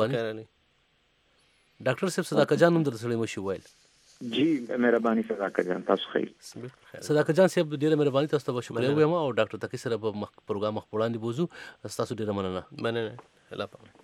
ډاکټر صاحب صداقت جان هم درسره مشي ویل جی مهرباني صداقت جان تاسو خیر صداقت جان صاحب ډیره مهرباني تاسو ته شکریہ وایم او ډاکټر تقی سره په پروګرام مخ وړاندې بوزو تاسو ډیره مننه الله پاک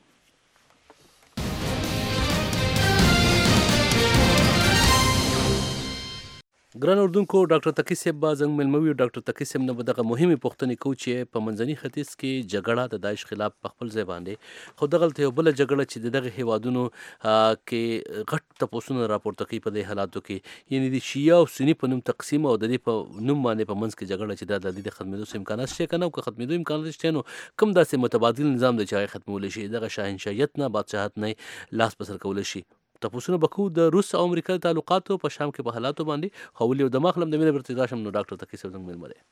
ګران اردوونکو ډاکټر تقی صاحب به زنګ ملموي ډاکټر تقی صاحب نه به دغه مهمې پوښتنې کوو چې په منځني ختیځ کې جګړه د داعش خلاف په خپل ځای باندې خو دغلته یو بله جګړه چې د دغه هیوادونو کې غټ تپوسونه راپورته کوي په دې حالاتو کې یعنې د شیعه او سني په نوم تقسیم او د دې په نوم باندې په منځ کې جګړه چې دا د دې د ختمېدو څه امکانات شته که نه او که ختمېدو امکانات شته نو کوم داسې متبادل نظام دی چې هغه ختمولی شي دغه شاهنشاهیت نه بادشاهت نه لاس په سر کولی شي تاسو به کو د روس او امریکا تعلقاتو په شام کې په حالاتو باندې خو ولې د مخلم د مینه برتدا شم نو ډاکټر تقی صاحب زنګ ملمره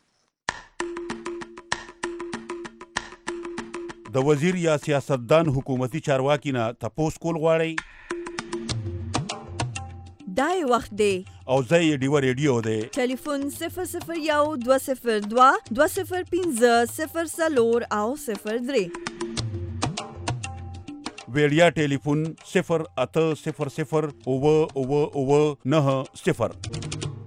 د وزیر یا سیاستدان حکومتي چارواکي نه تپوس کول غواړي دای وخت دی او زه یې ډیوه ریډیو دی ټلیفون 0020205 0 او 03 ویډیا ټلیفون 080009990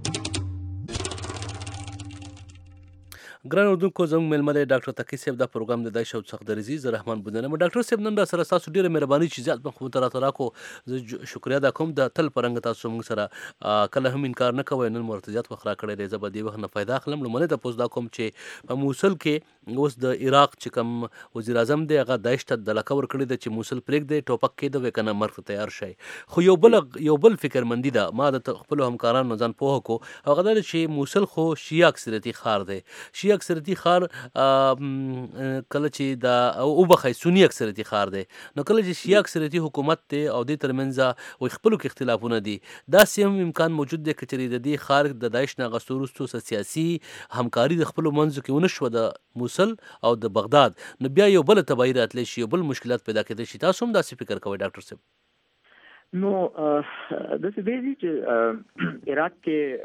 ګران اردوونکو زموږ مېلمه دی ډاکټر تقی صاحب دا پروګرام د دای شو څخه درځي زه رحمان بودنه ډاکټر صاحب نن را سره تاسو ډیره مهرباني چې زیات مخ ته راکو زه شکریا ادا کوم د تل پرنګ تاسو موږ سره کله هم انکار نه کوي نن مرتضیات وخرا کړی دی زبر دی وخت نه फायदा اخلم لمنه ته پوز دا کوم چې په موصل کې اوس د عراق چې کوم وزیر اعظم دی هغه داعش ته د لکور کړی دی چې موصل پرېګ دی ټوپک کې د وکنه مرګ تیار شي خو یو بل فکرمندي ده ما د خپل همکارانو ځان پوه کو هغه دا چې موصل خو شیعه اکثریتي خار دی شیعه اکثریتي خار کله چې دا او بخای سنی اکثریتي خار دی نو کله چې شیعه اکثریتي حکومت دی او د ترمنځ او خپلو کې اختلافونه دي دا سیم امکان موجود دی چې د دې خار د داعش نه غستورستو سیاسي همکاري د خپلو منځو کې ونه شو د موصل او د بغداد نو بیا یو بل تبعید راتلی شي یو بل مشکلات پیدا کېدای شي تاسو هم داسې فکر کوئ ډاکټر صاحب نو د څه دی چې عراق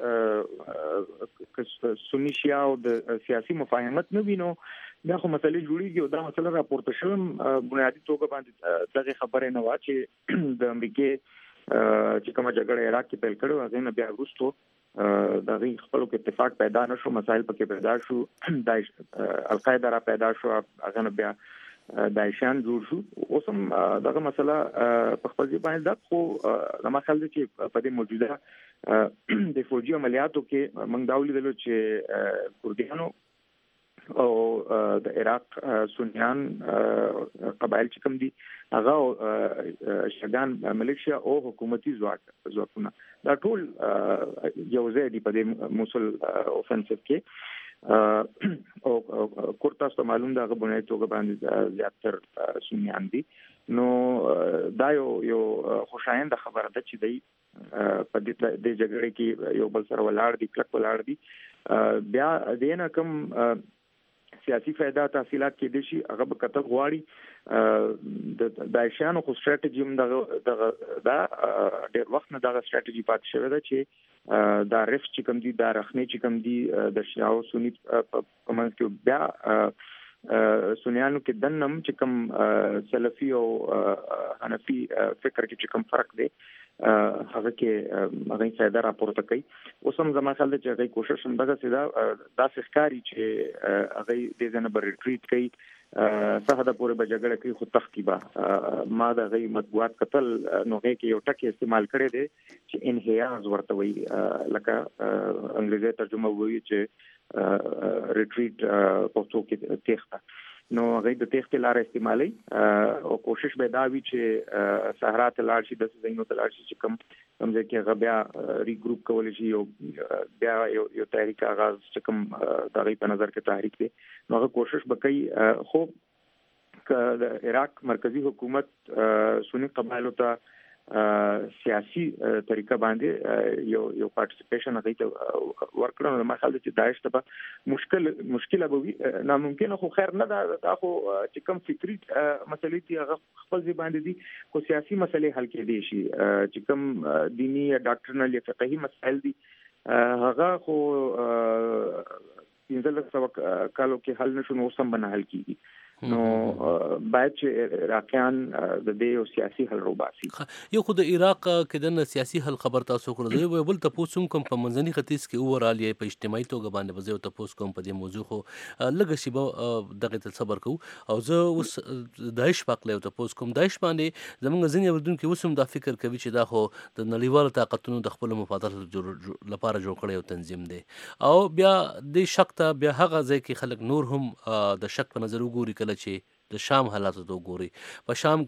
کې سنی شیعه او د سیاسي مفاهمت نه وینو دا خو مسلې جوړیږي او دا مسله راپورته شوم بنیادی توګه باندې دغه خبره نه وا چې د امریکای چې کومه جګړه عراق کې پیل کړو هغه نه بیا وروسته دغه خپلو کې اتفاق پیدا نشو مسایل پکې پیدا شو داعش القاعده را پیدا شو هغه نه بیا داعشان جوړ شو اوس هم دغه مسله په خپل ځای باندې ده خو زما خیال دی چې په دې موجوده د فوجي عملیاتو کې موږ دا ولیدلو چې کردیانو او د عراق سنیان قبایل چې کوم دي هغه شګان ملیشیا او حکومتي ځواکونه دا ټول یو ځای دي په دې موصل اوفنسیو کې او کورتاس ته معلوم ده هغه بنیادي توګه باندې زیاتر سنیان دي نو دا یو خوشاینده خبره ده چې دی په دې جګړې کې یو بل سره ولاړ دي کلک ولاړ دي بیا دینه کوم سیاسي فائدہ تحصیلات کې دي شي هغه به کتل غواړي د داعشانو خو ستراتیژي هم دا ډېر وخت نه دا ستراتیژي پات شوی ده چې دا رف چې کوم دي دا رخنه چې کوم دي د شیعه او سنی په منځ کې بیا سنیانو کې دنم چې کوم سلفي او حنفي فکر کې چې کوم فرق دی هغه کې هغه فائدہ راپورته کوي اوس هم زما خیال دی چې هغه کوشش هم دغه سیدا داسې ښکاري چې هغه دې ځنه بر ریټریټ کوي صحه پورې بجګړه کوي خو تخکیبه ما د غي مطبوعات قتل نوغه کې یو ټکی استعمال کړی دی چې انحیاز ورته وي لکه انګلیزي ترجمه وایي چې ریټریټ پښتو کې تخته نو هغه د تخت لار استعمالي او کوشش به دا وی چې صحرا ته لاړ شي د زینو ته لاړ شي چې کوم ځکه هغه بیا ریګروپ کول شي او بیا یو تحریک آغاز چې کوم د غي په نظر کې تحریک دی نو هغه کوشش وکړي خو د عراق مرکزی حکومت سنی قبایلو ته سیاسي طریقه باندې یو پارټیسیپیشن هغه ته ورکړنو د مخالف چې داعش ته مشکله به وي ناممکن خو خیر نه دا خو چې کوم فکری مسلې دي هغه خپل ځای باندې دي خو سیاسي مسلې حل کېدي شي چې کوم دینی یا ډاکټرنل یا فقهي مسائل دي هغه خو 1500 کالو کې حل نشو نو سم بنه حل کیږي نو باید چې عراقیان د دې او سیاسي حل روباسي یو خو د عراق کې د سیاسي حل خبر تاسو کړو یو بل تاسو کوم په منځني ختیځ کې اوورال یې په اجتماعي توګه باندې بځو تاسو کوم په دې موضوع خو لږ شی به دغه ته صبر کو او زه اوس داعش پاک له تاسو کوم داعش باندې زمونږ ځینې وردونکو وسوم دا فکر کوي چې دا خو د نړیوالو طاقتونو د خپل مفادات لپاره جوړ کړی یو تنظیم دی او بیا د شک ته بیا هغه ځای کې خلک نور هم د شک په نظر وګوري چې د شام حالاتو ته وګوري په شام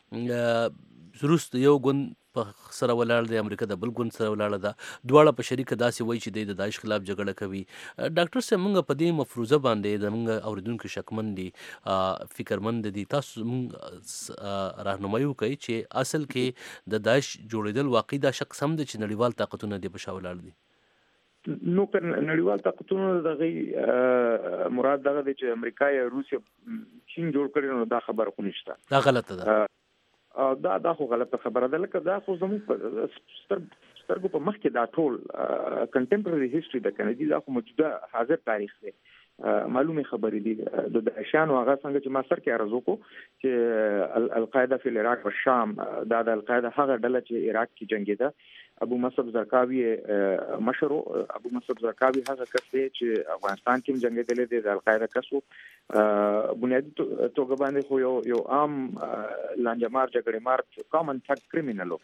کې روس یو ګوند په سره ولاړ دی امریکا د بل ګوند سره ولاړه ده دواړه په شریک داسې وایي چې د داعش خلاف جګړه کوي ډاکټر صاحب موږ په دې مفروضه باندې د موږ اوریدونکو شکمن دي فکرمند دي تاسو موږ راهنمایي وکړئ چې اصل کې د داعش جوړېدل واقعي دا شک سم دی چې نړیوال طاقتونه دې په شا ولاړ دي نو که نړیوال طاقتونو دغه مراد دغه دی چې امریکا یا روسیا چین جوړ کړي نو دا خبره خو نشته دا غلطه ده دا خو غلطه خبره ده لکه دا خو زموږ سترګو په مخ کې دا ټول کنټمپرري هیستوري د کندي دا خو موجوده حاضر تاریخ دی معلومه خبرې دي د داعشانو هغه څنګه چې ما سر کې عرض وکړو چې القاعده فی العراق و الشام دا د القاعده هغه ډله چې عراق کې جنگیده ابو مصعب زرقاوی مشر ابو مصعب زرقاوی هغه کس دی چې افغانستان کې جنگیدل دي د القاعده کسو بنیادی توګه باندې خو یو عام لانجمار جګړه مار کامن ثګ کریمینلو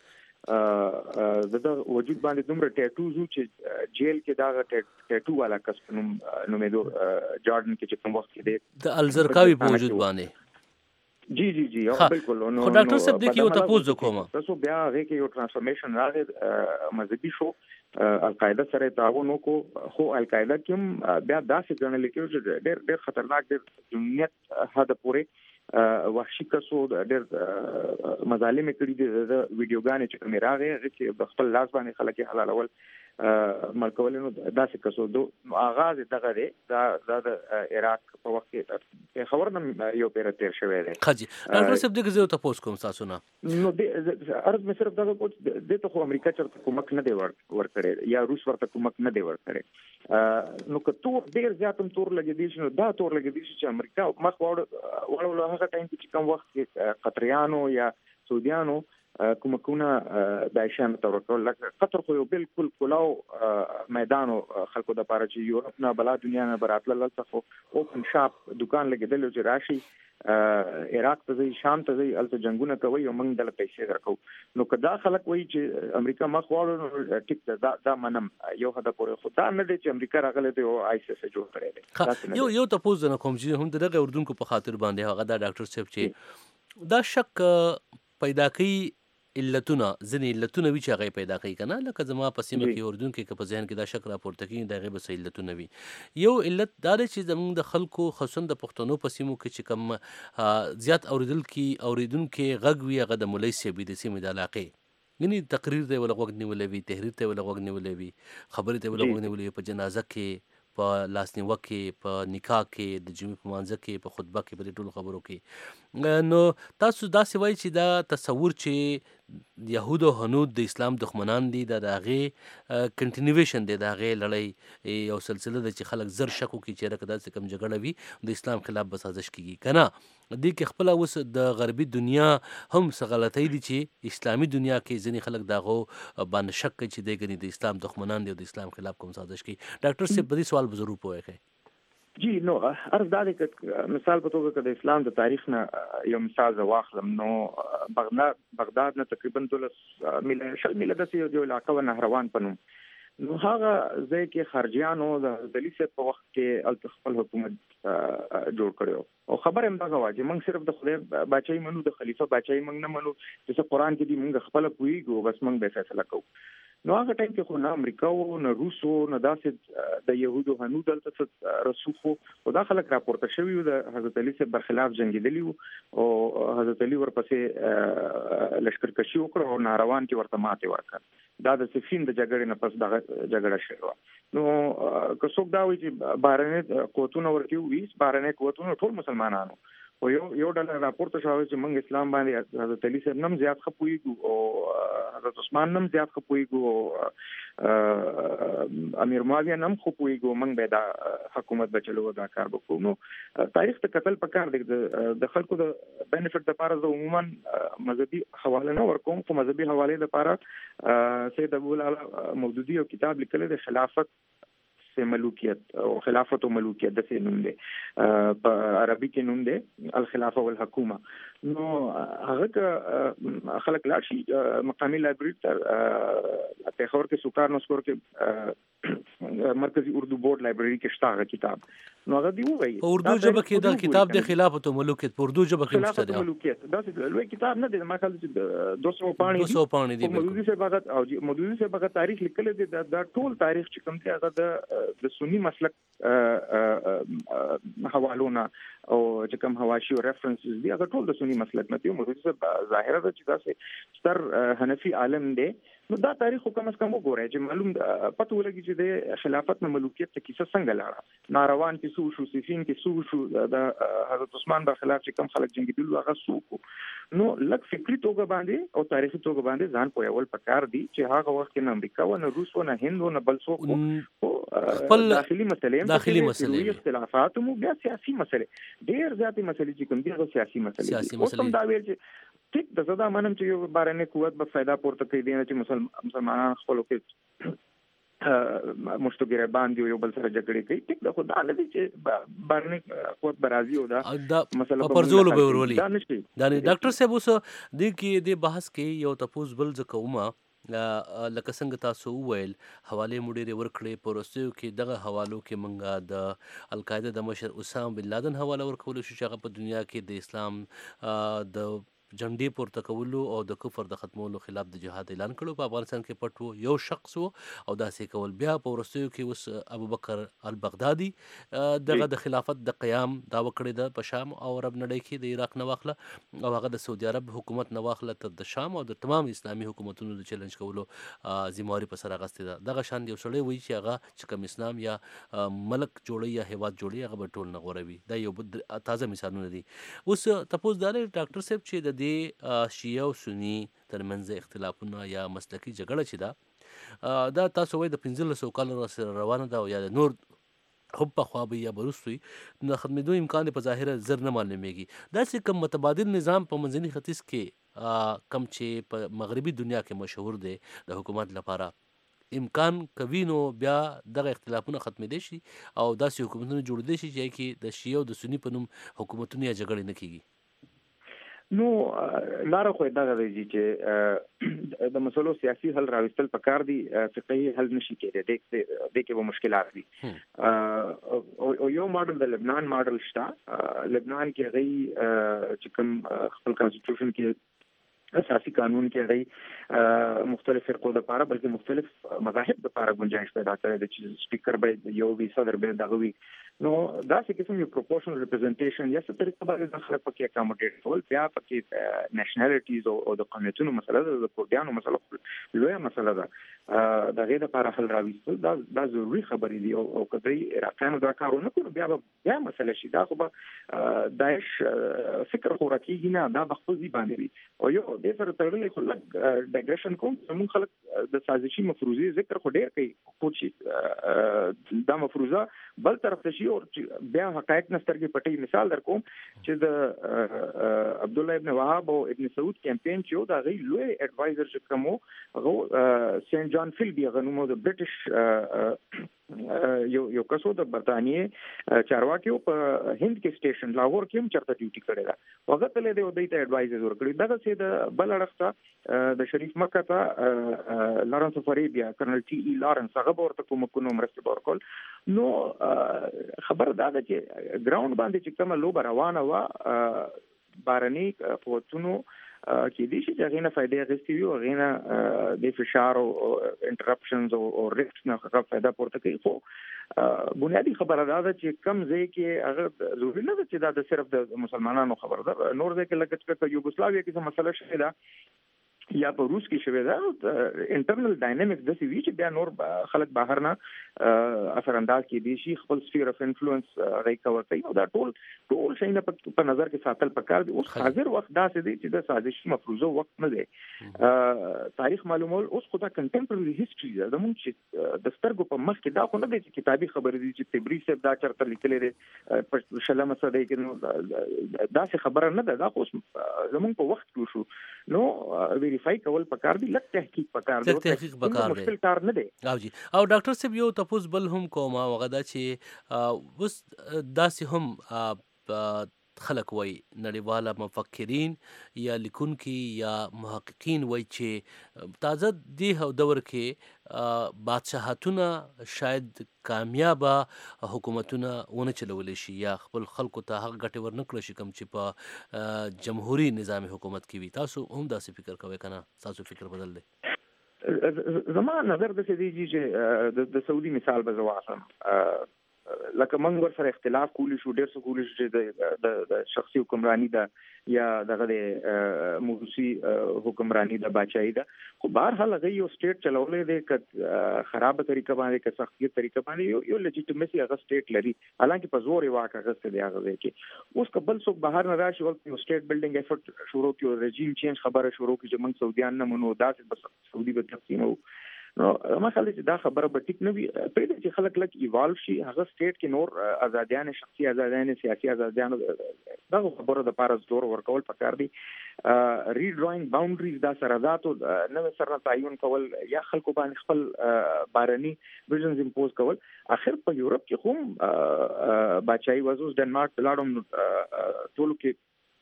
د وجود باندې دومره ټیټوزو چې جیل کې دا ټیټو والا کس نومېدو جارډن کې چې کوم وخت کې دی د الزرقاوی په وجود باندې جی بالکل نو ډاکټر صاحب د کیو تاسو کومه تاسو بیا هغه کې یو ترانسفورمیشن راغی مذهبي شو القاعده سره تعاون وکړو خو القاعده کې بیا داسې ګڼل کېږي چې ډېر خطرناک دی جمعیت هدا پورې وحشي کسو ډېر مظالم کړي دي د ویډیوګانې چې کومې راغې چې د خپل لاس باندې خلک حلالول مرکول نو داسې کسو نو آغاز دغه دی دا د عراق په وخت کې خبرنه یو پیر تیر شوی دی خاجي ډاکټر صاحب دغه زه تاسو کوم تاسو نه نو د ارز مې صرف دغه د ته خو امریکا چرته کومک نه دی ورکړي یا روس ورته کومک نه دی ورکړي نو که تور ډیر زیاتم تور لګیدي شنو دا تور لګیدي چې امریکا مخ وړو هغه ټایم چې کوم وخت کې قطریانو یا سعودیانو کومکونه داعشان ته ورکول لکه قطر خو یو بالکل کلاو میدانو خلکو د پاره چې یورپ نه بلا دنیا نه براتل لته خو اوپن شاپ دکان لګیدل چې راشي عراق ته ځي شام ته ځي الته جنگونه کوي او موږ دل پیسې درکو نو کدا خلک وایي چې امریکا مخ واړو ټیک دا منم یو هدا پورې خدا نه دی چې امریکا راغله دی او آیسس جوړ کړی دی یو تاسو نه کوم چې هم دغه اردوونکو په خاطر باندې هغه دا ډاکټر صاحب چې دا شک پیدا کوي علتونه ځنې علتونه وی چې هغه پیدا کوي کنه لکه زما په سیمه کې اردن کې په ذهن کې دا شک راپورته کوي دا غیب سه علتونه وی یو علت دا چې زموږ د خلکو خصوصا د پښتنو په سیمو کې چې کم زیات اوریدونکو غږ وی هغه د مولوی سیبي د سیمې د علاقې یعنی تقریر دی ولا وګ نیولې وی تحریر ته ولا وګ نیولې وی خبرې ته ولا وګ نیولې په جنازه کې په لاسنیوه کې په نکاح کې د جمعې په مانځه کې په خطبه کې په ټولو خبرو کې نو تاسو دا سوي چې دا تصور چې يهود او هنود د اسلام دښمنان دي دا هغه کنټینیویشن دی دا هغه لړۍ یو سلسله د چې خلک زر شکو کې چې راکدا څه کم جګړه وي د اسلام خلاف به سازش کیږي کنه دې کې خپل اوس د غربي دنیا هم څه غلطۍ دي چې اسلامي دنیا کې ځینې خلک داغو باندې شک کوي چې دغه د اسلام دښمنان دي او د اسلام خلاف کوم سازش کوي ډاکټر صاحب په دې سوال به ضرور پوهیږئ جی نو ارز دا دی مثال په توګه د اسلام د تاریخ نه یو مثال زه واخلم نو بغداد نه تقریبا 12 میله د یو علاقه و نهروان پنوم نو هغه ځای کې خارجيانو د دلیسه په وخت کې خپل حکومت جوړ کړو او خبر هم دا غوا چې موږ صرف د خدای بچای منو د خلیفہ بچای موږ نه منو چې قرآن کې دی موږ خپل پویګو بس موږ به فیصله کوو نو هغه ټایم کې خو نه امریکا او نه روس او نه داسې د يهودو هنو دلته رسوخ او دا خلک راپورته شوی د حضرت علي سره برخلاف جنگیدلی او حضرت علي ورپسې لشکرکشي وکړه او ناروان کې ورته ماته ورکړه دا د سفین د جګړې نه پس د جګړه شروع نو که څوک دا وایي چې بهرني قوتونه ورکیو ویس بهرني قوتونه ټول مسلمانانو او یو ډول راپورته شوی چې موږ اسلام باندې حضرت علي سره نم زیات خپويګو او حضرت عثمان نم زیات خپويګو امیر معاویه نم خپويګو موږ به دا حکومت بچلو دا کار وکړو نو تاریخ ته قتل پکار د خلکو د بینیفټ لپاره زه عموما مذهبي حواله نه ورکوم خو مذهبي حواله لپاره سید ابو العلا مودودی او کتاب لیکل د خلافت سے ملوکیت او خلافت او ملوکیت د څه نوم دی په عربي کې نوم دی الخلافه والحکومه نو هغه خلک لاشي مقامی لایبرری تر په خور کې سوکار نو سکور کې مرکزی اردو بورډ لایبرری کې شته کتاب نو هغه دی وایي په اردو ژبه کې د کتاب د خلافت او ملوکیت په اردو ژبه کې مشته دی ملوکیت دا لوی کتاب نه دی ما خل 200 پاڼې دی مودودی سے بغت او مودودی سے بغت تاریخ لیکل دی دا ټول تاریخ چې کوم دی هغه د سنی مسلک حوالونه او چې کوم حواشي او ریفرنسز دی هغه ټول د سنی مسلک نه دی مودودی سے ظاهره ده چې دا سه ستر حنفي عالم دی نو دا تاریخ کوم اس کوم وګورئ چې معلوم پته ولګي چې د خلافت نه ملوکیت ته کیسه څنګه لاړه ناروان کې سو شو سفین کې سو شو د حضرت عثمان په خلاف چې کوم خلک جنگیدل هغه سو نو لک فکری توګه باندې او تاریخي توګه باندې ځان پویول پکار دي چې هغه وخت کې امریکا او نه روس او نه هند او نه بل څوک خپل داخلي مسلې اختلافات مو بیا سیاسي مسلې ډېر ذاتي مسلې چې کوم دي هغه سیاسي مسلې کوم دا ویل چې ټیک د زدا منم چې یو بارنه قوت به फायदा پورته کوي دي چې مسلمانان خپل کې مشتګره باندې یو بل سره جګړه کوي ټیک دا خدای نه دي چې بارنه قوت برازي او دا مسله په پرزول به ورولي دا ډاکټر صاحب اوس د کې د بحث کې یو تاسو بل ځکوما لکه څنګه تاسو وویل حواله مډيري ورکړې پروسیو کې دغه حوالو کې منګه د القاعده د مشر اسامه بن لادن حواله ورکول شو چې هغه په دنیا کې د اسلام د جنډې پورته کولو او د کفر د ختمولو خلاف د جهاد اعلان کړو په افغانستان کې پټو یو شخص او داسې کول بیا په ورسېو کې اوس ابو بکر البغدادي دغه د خلافت د قیام داوا کړی د په شام او عرب نړۍ کې د عراق نه واخله او هغه د سعودي عرب حکومت نه واخله تر د شام او د تمام اسلامي حکومتونو د چیلنج کولو ذمہواری په سر اغستې ده دغه شان یو سړی وایي چې هغه چې کوم اسلام یا ملک جوړي یا هیواد جوړي هغه به ټول نه غوروي دا یو تازه مثالونه دي اوس تاسو دا ډاکټر صاحب چې د شیعه او سنی ترمنځ اختلافونه یا مسلکی جګړه چې دا تاسو وایي د 1500 کال سره روانه ده او یا نور خو په خوابي یا برستوي د ختمېدو امکان په ظاهره زر نه معلومیږي دا چې کوم متبادل نظام په منځني ختیځ کې کم چې په مغربي دنیا کې مشهور دی د حکومت لپاره امکان کوي نو بیا دغه اختلافونه ختمېدي شي او داسې حکومتونه جوړېدي شي چې کې د شیعه او د سنی په نوم حکومتونه یا جګړې نه کیږي نو لاره خو دا غوړي چې د مسلو سیاسي حل راوستل پکار دي فقهي حل نشي کېدای د کې به مشکلات دي او یو ماډل د لبنان ماډل شته لبنان کې غي چې کوم خپل کانسټیټیوشن کې اساسي قانون کې غي مختلف فرقو د لپاره بلکې مختلف مذاهب د لپاره گنجائش پیدا کړي چې سپیکر به یو وی صدر به دغه وی نو دا چې کوم یو پروپورشنل ریپرزنټیشن یا څه طریقه باندې د خلک پکې اکاموډیټ کول بیا پکې نېشنالټیز او د قومیتونو مسله ده د کوردیانو مسله لویه مسله ده د غیر لپاره حل راوستل دا ضروري خبرې دي او کدی راکانو دا کارونه کوي بیا مسله شي دا خو داعش فکر خو راکېږي نه دا بخصوص دی باندې او یو د سره تړلې خو لګ ډایګریشن کوم موږ خلک د سازشي مفروضي ذکر خو ډیر کوي خو چې دا مفروضه بل طرف ته او بیا حقایق نسترګې پټي مثال در کوم چې د عبد الله ابن وهاب او ابن سعود کمپین چې دا غي لوی اډوایزر چې کومو هغه سینټ جان فیلبی غنومو د برټش یو کسو د برتانیې چارواکیو په هند کې سټیشن لاهور کې هم چرته ډیوټي کړی دا هغه ته له دوی ته اډوایز ورکړي دغه سي د بل اړخته د شریف مکه ته لارنس اف اریبیا کرنل ټي ای لارنس هغه ورته کوم مرسته ورکول نو خبر دا ده چې ګراوند باندې چې کومه لوبه روانه و بارني قوتونو کې دي چې هغه نه فائدې غوښتي وي او هغه نه د فشار او انټرپشنز او ریسک نه فائدہ پورته کوي خو بنیادی خبره ده چې کم ځای کې هغه ضروري نه ده چې دا صرف د مسلمانانو خبره ده نور ځای کې لکه چې یوګوسلاویا کې مسله شوه ده یا په روس کې شوه ده انټرنل ډاینامیکس د سی وی چې بیا نور خلک بهر نه اثر انداز کې دي شي خپل سفیر اف انفلوئنس راي کور کوي او دا ټول شي نه په نظر کې ساتل پکار دي اوس حاضر وخت دا څه دي چې د سازش مفروضه وخت نه دی تاریخ معلومول اوس خو دا کنټمپرری هیستوري ده زموږ چې د سترګو په مخ کې دا خو نه دي چې کتابي خبرې دي چې تبریز صاحب دا چرته لیکلې دي په شلمه صدې کې دا څه خبره نه ده دا اوس زموږ په وخت کې شو نو ویریفای کول پکار دي لکه تحقیق پکار دي تحقیق پکار دي مشکل کار نه دی او ډاکټر صاحب یو تاسو بل هم کومه وغدا چې اوس داسې هم خلک وای نړیواله مفکرین یا لیکونکي یا محققین وای چې تازه دی دور کې بادشاہتونه شاید کامیابه حکومتونه ونه چلولی شي یا خپل خلکو ته حق ګټه ورنکړي شي کوم چې په جمهوریت نظام حکومت کې وي تاسو هم داسې فکر کوئ کنه تاسو فکر بدل دی زما نظر د دې چې د سعودي مثال به زواسم لکه موږ ور سره اختلاف کولی شو ډېر څه کولی شو چې د شخصي حکمرانی ده یا دغه د موروثي حکمرانی ده بادشاہي ده خو بهر حال هغه یو سټیټ چلولې ده ک خراب طریقه باندې ک سختي طریقه باندې یو لیجیټیمیسي هغه سټیټ لري حالانکه په زور یې واقع غسته دی هغه کې اوس کبل څوک بهر نه راشي ول یو سټیټ بلډینګ افورت شروع کیو رژیم چینج خبره شروع کی چې موږ سعودیان نه منو دا چې سعودي به تقسیمو نو ما خلک چې دا خبره به ټیک نه وي پرې چې خلک لک ایوالو شي هغه سټیټ کې نور آزادیان شخصي آزادیان سیاسي آزادیان دا خبره د پاره زور ورکول پکار دي ری ډراینګ باونډریز دا سره ذاتو نو سره تعین کول یا خلکو باندې خپل بارني ویژنز امپوز کول اخر په یورپ کې هم بادشاہي وزوس ډنمارک بلاډم ټول کې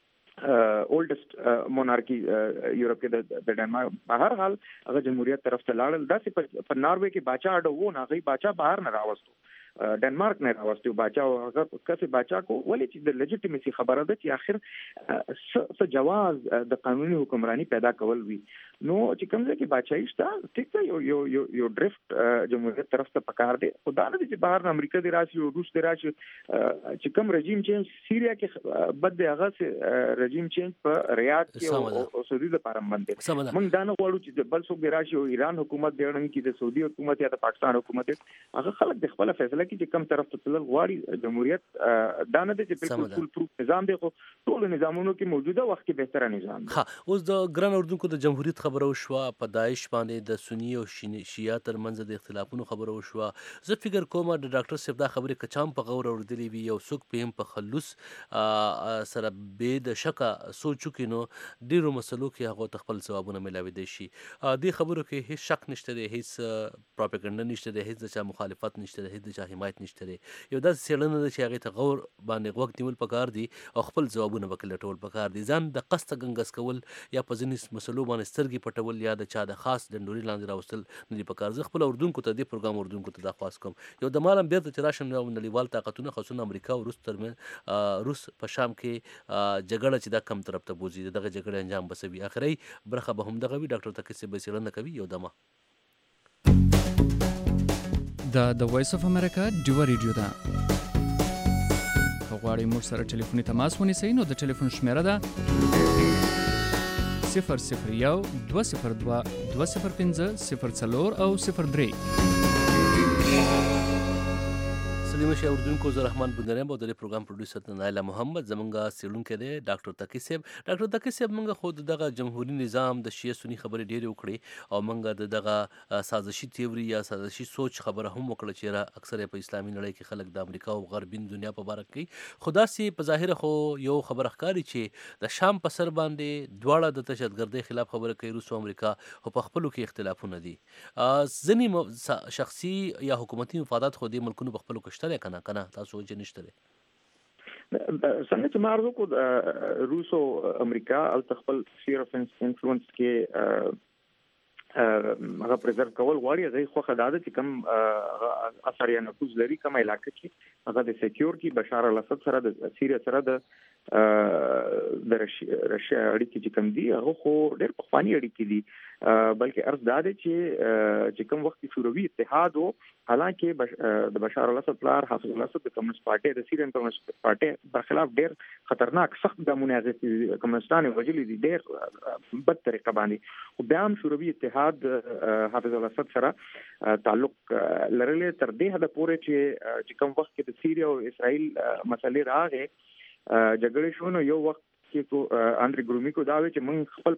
اولډست مونارکی یورپ کې د ډنمارک بهر حال هغه جمهوریت طرف ته لاړل داسې په ناروے کې بادشاہ اډو و نه غي بادشاہ بهر نه راوستو ډنمارک نه راوستو بادشاہ هغه کسه بادشاہ کو ولې چې د لیجیټیمیسي خبره ده چې اخر څه جواز د قانوني حکمرانی پیدا کول وي نو چې کوم ځای کې بادشاہي شته ټیک ده یو ډریفت جمهوریت طرف ته پکار دی خدای نه چې بهر امریکا دی راشي او روس دی راشي چې کوم رژیم چینج سیریا کې بد دی هغه رژیم چینج په ریاض کې او سعودي لپاره باندې موږ دا نه غواړو چې بل څوک دی راشي او ایران حکومت دی نن کې د سعودي حکومت یا د پاکستان حکومت هغه خلک د خپل فیصله کې کوم طرف ته تلل غواړي جمهوریت دا نه دی چې بالکل فول پروف نظام دی خو ټول نظامونو کې موجوده وخت کې بهتره نظام ها اوس د ګران اردوونکو د جمهوریت خبره وشوه په داعش باندې د سنی او شیعه ترمنځ د اختلافونو خبره وشوه زه فکر کوم د ډاکټر صاحب دا خبره کچام په غور اوردلی وی یو څوک په هم په خلوص سره به د شکه سوچو کې نو ډیرو مسلو کې هغه خپل ځوابونه ملاوي دي شي د خبرو کې هیڅ شک نشته دی هیڅ پروپاګاندا نشته دی هیڅ د مخالفت نشته دی هیڅ د حمایت نشته دی یو داسې څېړنه ده چې هغې ته غور باندې غوږ نیول پکار دي او خپل ځوابونه به لټول پکار دي ځان د قصده ګنګس کول یا په ځینې مسلو باندې سترګې پټول یا د چا د خاص ډنډوري لاندې راوستل نه دي پکار زه خپل اردوونکو ته دې پروګرام اردوونکو ته دا خواست کوم یو د مالم بیرته چې راشم یو نړیوال طاقتونه خصوصا امریکا او روس ترمنځ روس په شام کې جګړه چې دا کم طرف ته بوزي دغه جګړې انجام بسوي اخري برخه به هم دغه وي ډاکټر تکي به څېړنه کوي یو دمه د وایس اف امریکا ډیو ریډیو ده غواړئ موږ سره ټلیفوني تماس ونیسئ نو د ټلیفون شمیره ده 001 202 205 04 او 03 سلیمه شاه اردوونکو زه رحمان بندریم او د دې پروګرام پروډوسر نایله محمد زمونږ څېړونکی دی ډاکټر تقي صاحب. ډاکټر تقي صاحب موږ خو دغه جمهوریت نظام د شیعه سني خبرې ډېرې وکړې او موږ دغه سازشي تیوري یا سازشي سوچ خبره هم وکړه چې اکثر په اسلامي نړۍ کې خلک د امریکا او غربي دنیا په باره کوي. خو داسې په ظاهره خو یو خبره ښکاري چې د شام په سر باندې دواړه د دهشتګردۍ خلاف خبره کوي، روس او امریکا، خو په خپلو کې اختلافونه دي. ځینې شخصي یا حکومتي مفادات خو دې ملکونو په خپلو کې شته دی کنه تاسو وجه نشته دی؟ څنګه چې ما عرض وکړو روس او امریکا الته خپل سفیر اف انفلوئنس کې هغه پرزرو کول غواړي. هغه خوښه ده چې کوم اثر یا نفوذ لري کوم علاقه کې هغه د سکیور کې بشار الاسد سره د سیریا سره د رشیا اړیکې چې کوم دي هغه خو ډېر پخواني اړیکې دي، بلکې عرض دا دی چې کوم وخت شوروي اتحاد و حالانکه د بشار الاسد پلار حافظ الاسد د کمونست پارټي د سیریان کمونست پارټي په خلاف ډېر خطرناک سخت ګامونه اخیستي، کمونستانو وجلي دي ډېر بد طریقه باندې. خو بیا هم شوروي اتحاد حافظ الاسد سره تعلق لرلې تر دې حد پورې چې کوم وخت کې د سیریا او اسرائیل مسلې راغې جګړې شو، نو یو وخت کې اندري ګرومیکو دا وی چې موږ خپل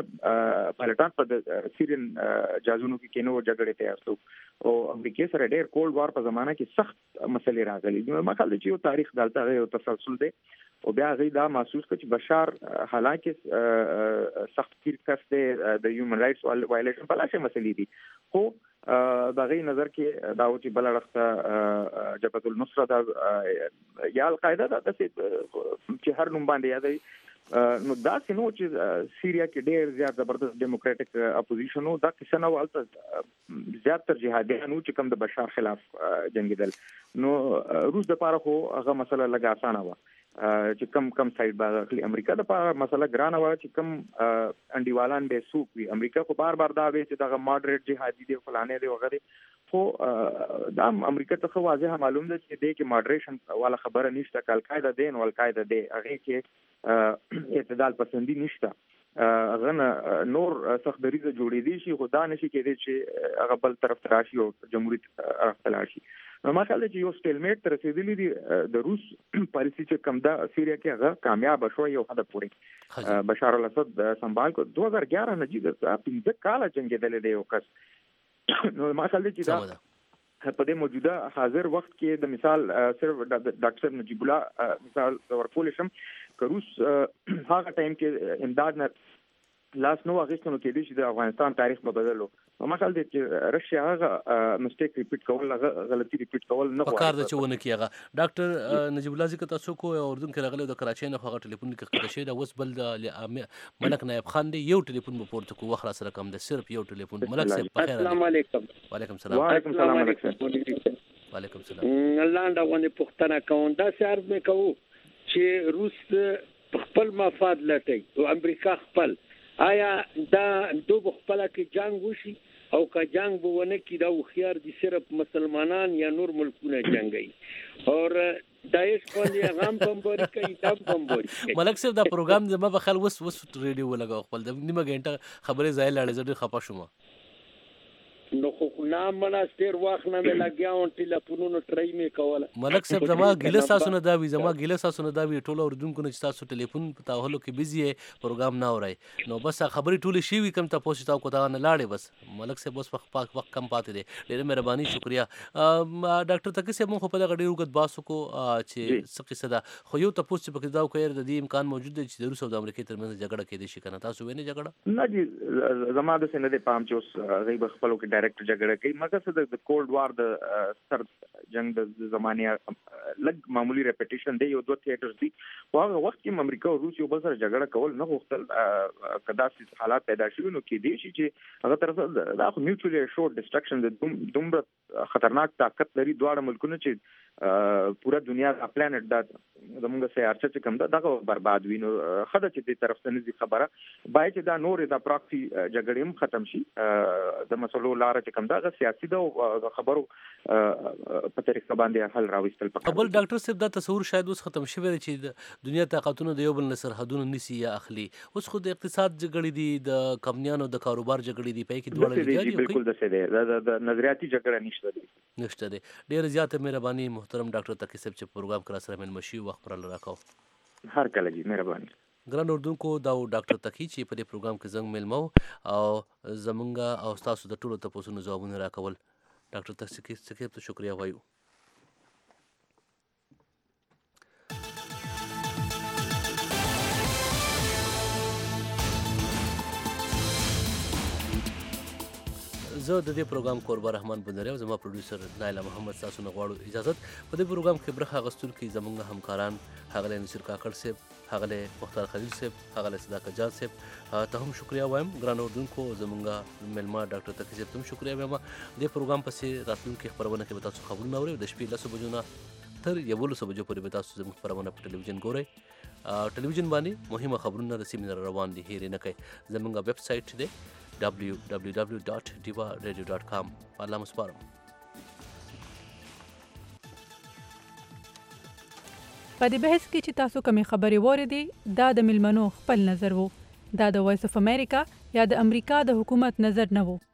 پایلټان په سیریان جازونو کې کینو جګړې ته یاستو او امریکا سره ډېر کولډ وار په زمانہ کې سخت مسلې راغلي. ما خیال دی چې یو تاریخ دلته یو تسلسل دی او بیا غي دا محسوس کړ چې بشار حالانکه سخت پیر کس دی د هیومن رائټس وایلیشن په لاشه مسلې دي، خو دا غي نظر کې دا و چې بل اړخته جبهه النصره دا یا القاعده دا چې هر نوم باندې یادای نو دا نو چې سیریا کې ډېر زیات زبردست ډیموکراټک اپوزیشن او دا کیسه نو ولته زیات تر جهادیانو چې کوم د بشار خلاف جنگیدل. نو روس د پاره خو هغه مسله لږه اسانه و چې کم سایډ باندې امریکا د پاره مسله ګرانه و چې کم انډیوالان به سوق وي. امریکا خو بار دا وی چې دا ماډریټ جهادي دی فلانه دی وغیرہ، خو دا امریکا ته واضح معلوم ده چې د کې ماډریشن والا خبره نشته، القاعده دین او القاعده دی هغه کې اعتدال پسندي نشته، هغه نور سخت دریزه جوړې دي شي، خو دا نشي کېدی چې هغه بل طرف تراشي او جمهوریت اختلاشي. نو ما خیال دی چې یو سټیلمیټ تر رسیدلی دی د روس پالیسی چې کوم دا سیریا کې هغه کامیاب شو یو حد پورې. بشار الاسد سنبال کو 2011 نه جګه 15 کال جنگیدل دی یو کس. نو ما خیال دی چې دا په دې موجوده حاضر وخت کې د مثال صرف ډاکټر نجیب الله مثال ورکول شم که روس هغه ټایم کې امداد نه لاس نو اغیستنو کې دي چې د افغانستان تاریخ په بدلو. ما خیال دی چې رشیا هغه مسټیک ریپیټ کول غلطي ریپیټ کول نه غواړي. کار د چونه کیغه ډاکټر نجیب الله ذکر تاسو کو اردن کې راغلی د کراچۍ نه هغه ټلیفون کې خطه شي دا وس بل د ملک نایب خان دی یو ټلیفون په پورته کو وخت سره کم د صرف یو ټلیفون. ملک صاحب په خیر. السلام علیکم. وعلیکم السلام. وعلیکم السلام ملک صاحب. وعلیکم السلام. لاندې باندې پښتنه کوم دا سر مې کوو چې روس خپل مفاد لټي او امریکا خپل، آیا دا دوه خپل کې جنگ وشي او که جنگ به ونه کی دا خيار دي صرف مسلمانان یا نور ملکونه جنگي اور داعش باندې غام بمباري کوي دا بمباري. ملک صاحب دا پروګرام زما په خیال وس ریډیو ولګاو خپل د نیمه غنټه خبره ځای لاړې زړه خپه شوم. نو خو نام مناستر واخ نه لګیاون ټلیفونونو ټرای می کوله. ملک صاحب زما ګیله ساسونه دا وی زما ګیله ساسونه دا وی ټولو اردوونکو نه تاسو ټلیفون په تاهلو کې بيزي پروګرام نه اوري نو بس خبرې ټولې شي وي کم تاسو ته کو دا نه لاړې بس. ملک صاحب بس وخت کم پاتې دي. ډېر مهرباني شکریا. ډاکټر تقي صاحب مو په دغه ډېر وخت باسو کو چې څه قصه ده خو یو تاسو چې پکې دا کوي د دې امکان موجود دی چې د روس او د امریکا ترمنځ جګړه کې دي شي کنه تاسو وینئ جګړه نه جی زما د سینې د پام چې اوس غیب خپلو کې ډایرکټ جګړه کوي مګر څه د کولډ وار د سر جنگ د زمانه لګ معمولی ریپټیشن دی یو دوه تھیټرز دي هغه وخت کې امریکا او روس یو بل سره جګړه کول نه غوښتل کدا چې حالات پیدا شوه نو کې دي چې هغه طرف دا میوچولی شورټ ډسټرکشن د دومره خطرناک طاقت لري دواړه ملکونه چې پورا دنیا د پلانټ دا زموږ سیارچ چې کوم دا برباد وینو خدای چې دې طرف ته نږدې خبره بای چې دا نور دا پراکسی جګړې هم ختم شي د مسلو لا لپاره چې کوم دا سیاسي د خبرو په طریقه باندې حل راوستل پکار. بل ډاکټر صاحب دا تصور شاید اوس ختم شوی دی چې د دنیا طاقتونه د یو بل نه سرحدونه نیسي یا اخلي. اوس خو د اقتصاد جګړې دي، د کمپنیانو د کاروبار جګړې دي، په کې دواړه لګیا دي. بالکل داسې دی، د نظریاتي جګړه نشته دی. ډېره زیاته مهرباني محترم ډاکټر تقی صاحب چې پروګرام کرا سره مل مشي وخت پر راکاو. هر کله جی مهرباني. ګران اردوونکو دا ډاکټر تقی چې په دې پروګرام کې زنګ ملمو او زمونږ او تاسو د ټولو تاسو جوابونه راکول. ډاکټر تقی صاحب ته شکریا وایو. زه د دې پروګرام کوربه رحمان بندری او زما پروډوسر نایله محمد تاسو نه غواړو اجازت. په دې پروګرام کې برخه اخیستونکي زموږ همکاران ښاغلی نصیر کاکړ صاحب، ښاغلی مختار خلیل صاحب، ښاغلی صداقت جان صاحب ته هم شکریا وایم. ګران اردوونکو زموږ میلمه ډاکټر تقی صاحب ته هم شکریا وایم. دې پروګرام پسې راتلونکي خپرونه کې به تاسو خبرونه اورئ. د شپې 10 بجو نه تر 11 بجو پورې به تاسو زموږ خپرونه په ټلویزیون ګورئ. ټلویزیون باندې مهمه خبرونه د سیمې روان دي، هېر نه کړئ. زموږ ویب سایټ دی www.divaradio.com. الله مسپارم. په دې بحث کې چې تاسو کومې خبرې واورېدې دا د ملمنو خپل نظر وو. دا د وایس اف امریکا یا د امریکا د حکومت نظر نه وو.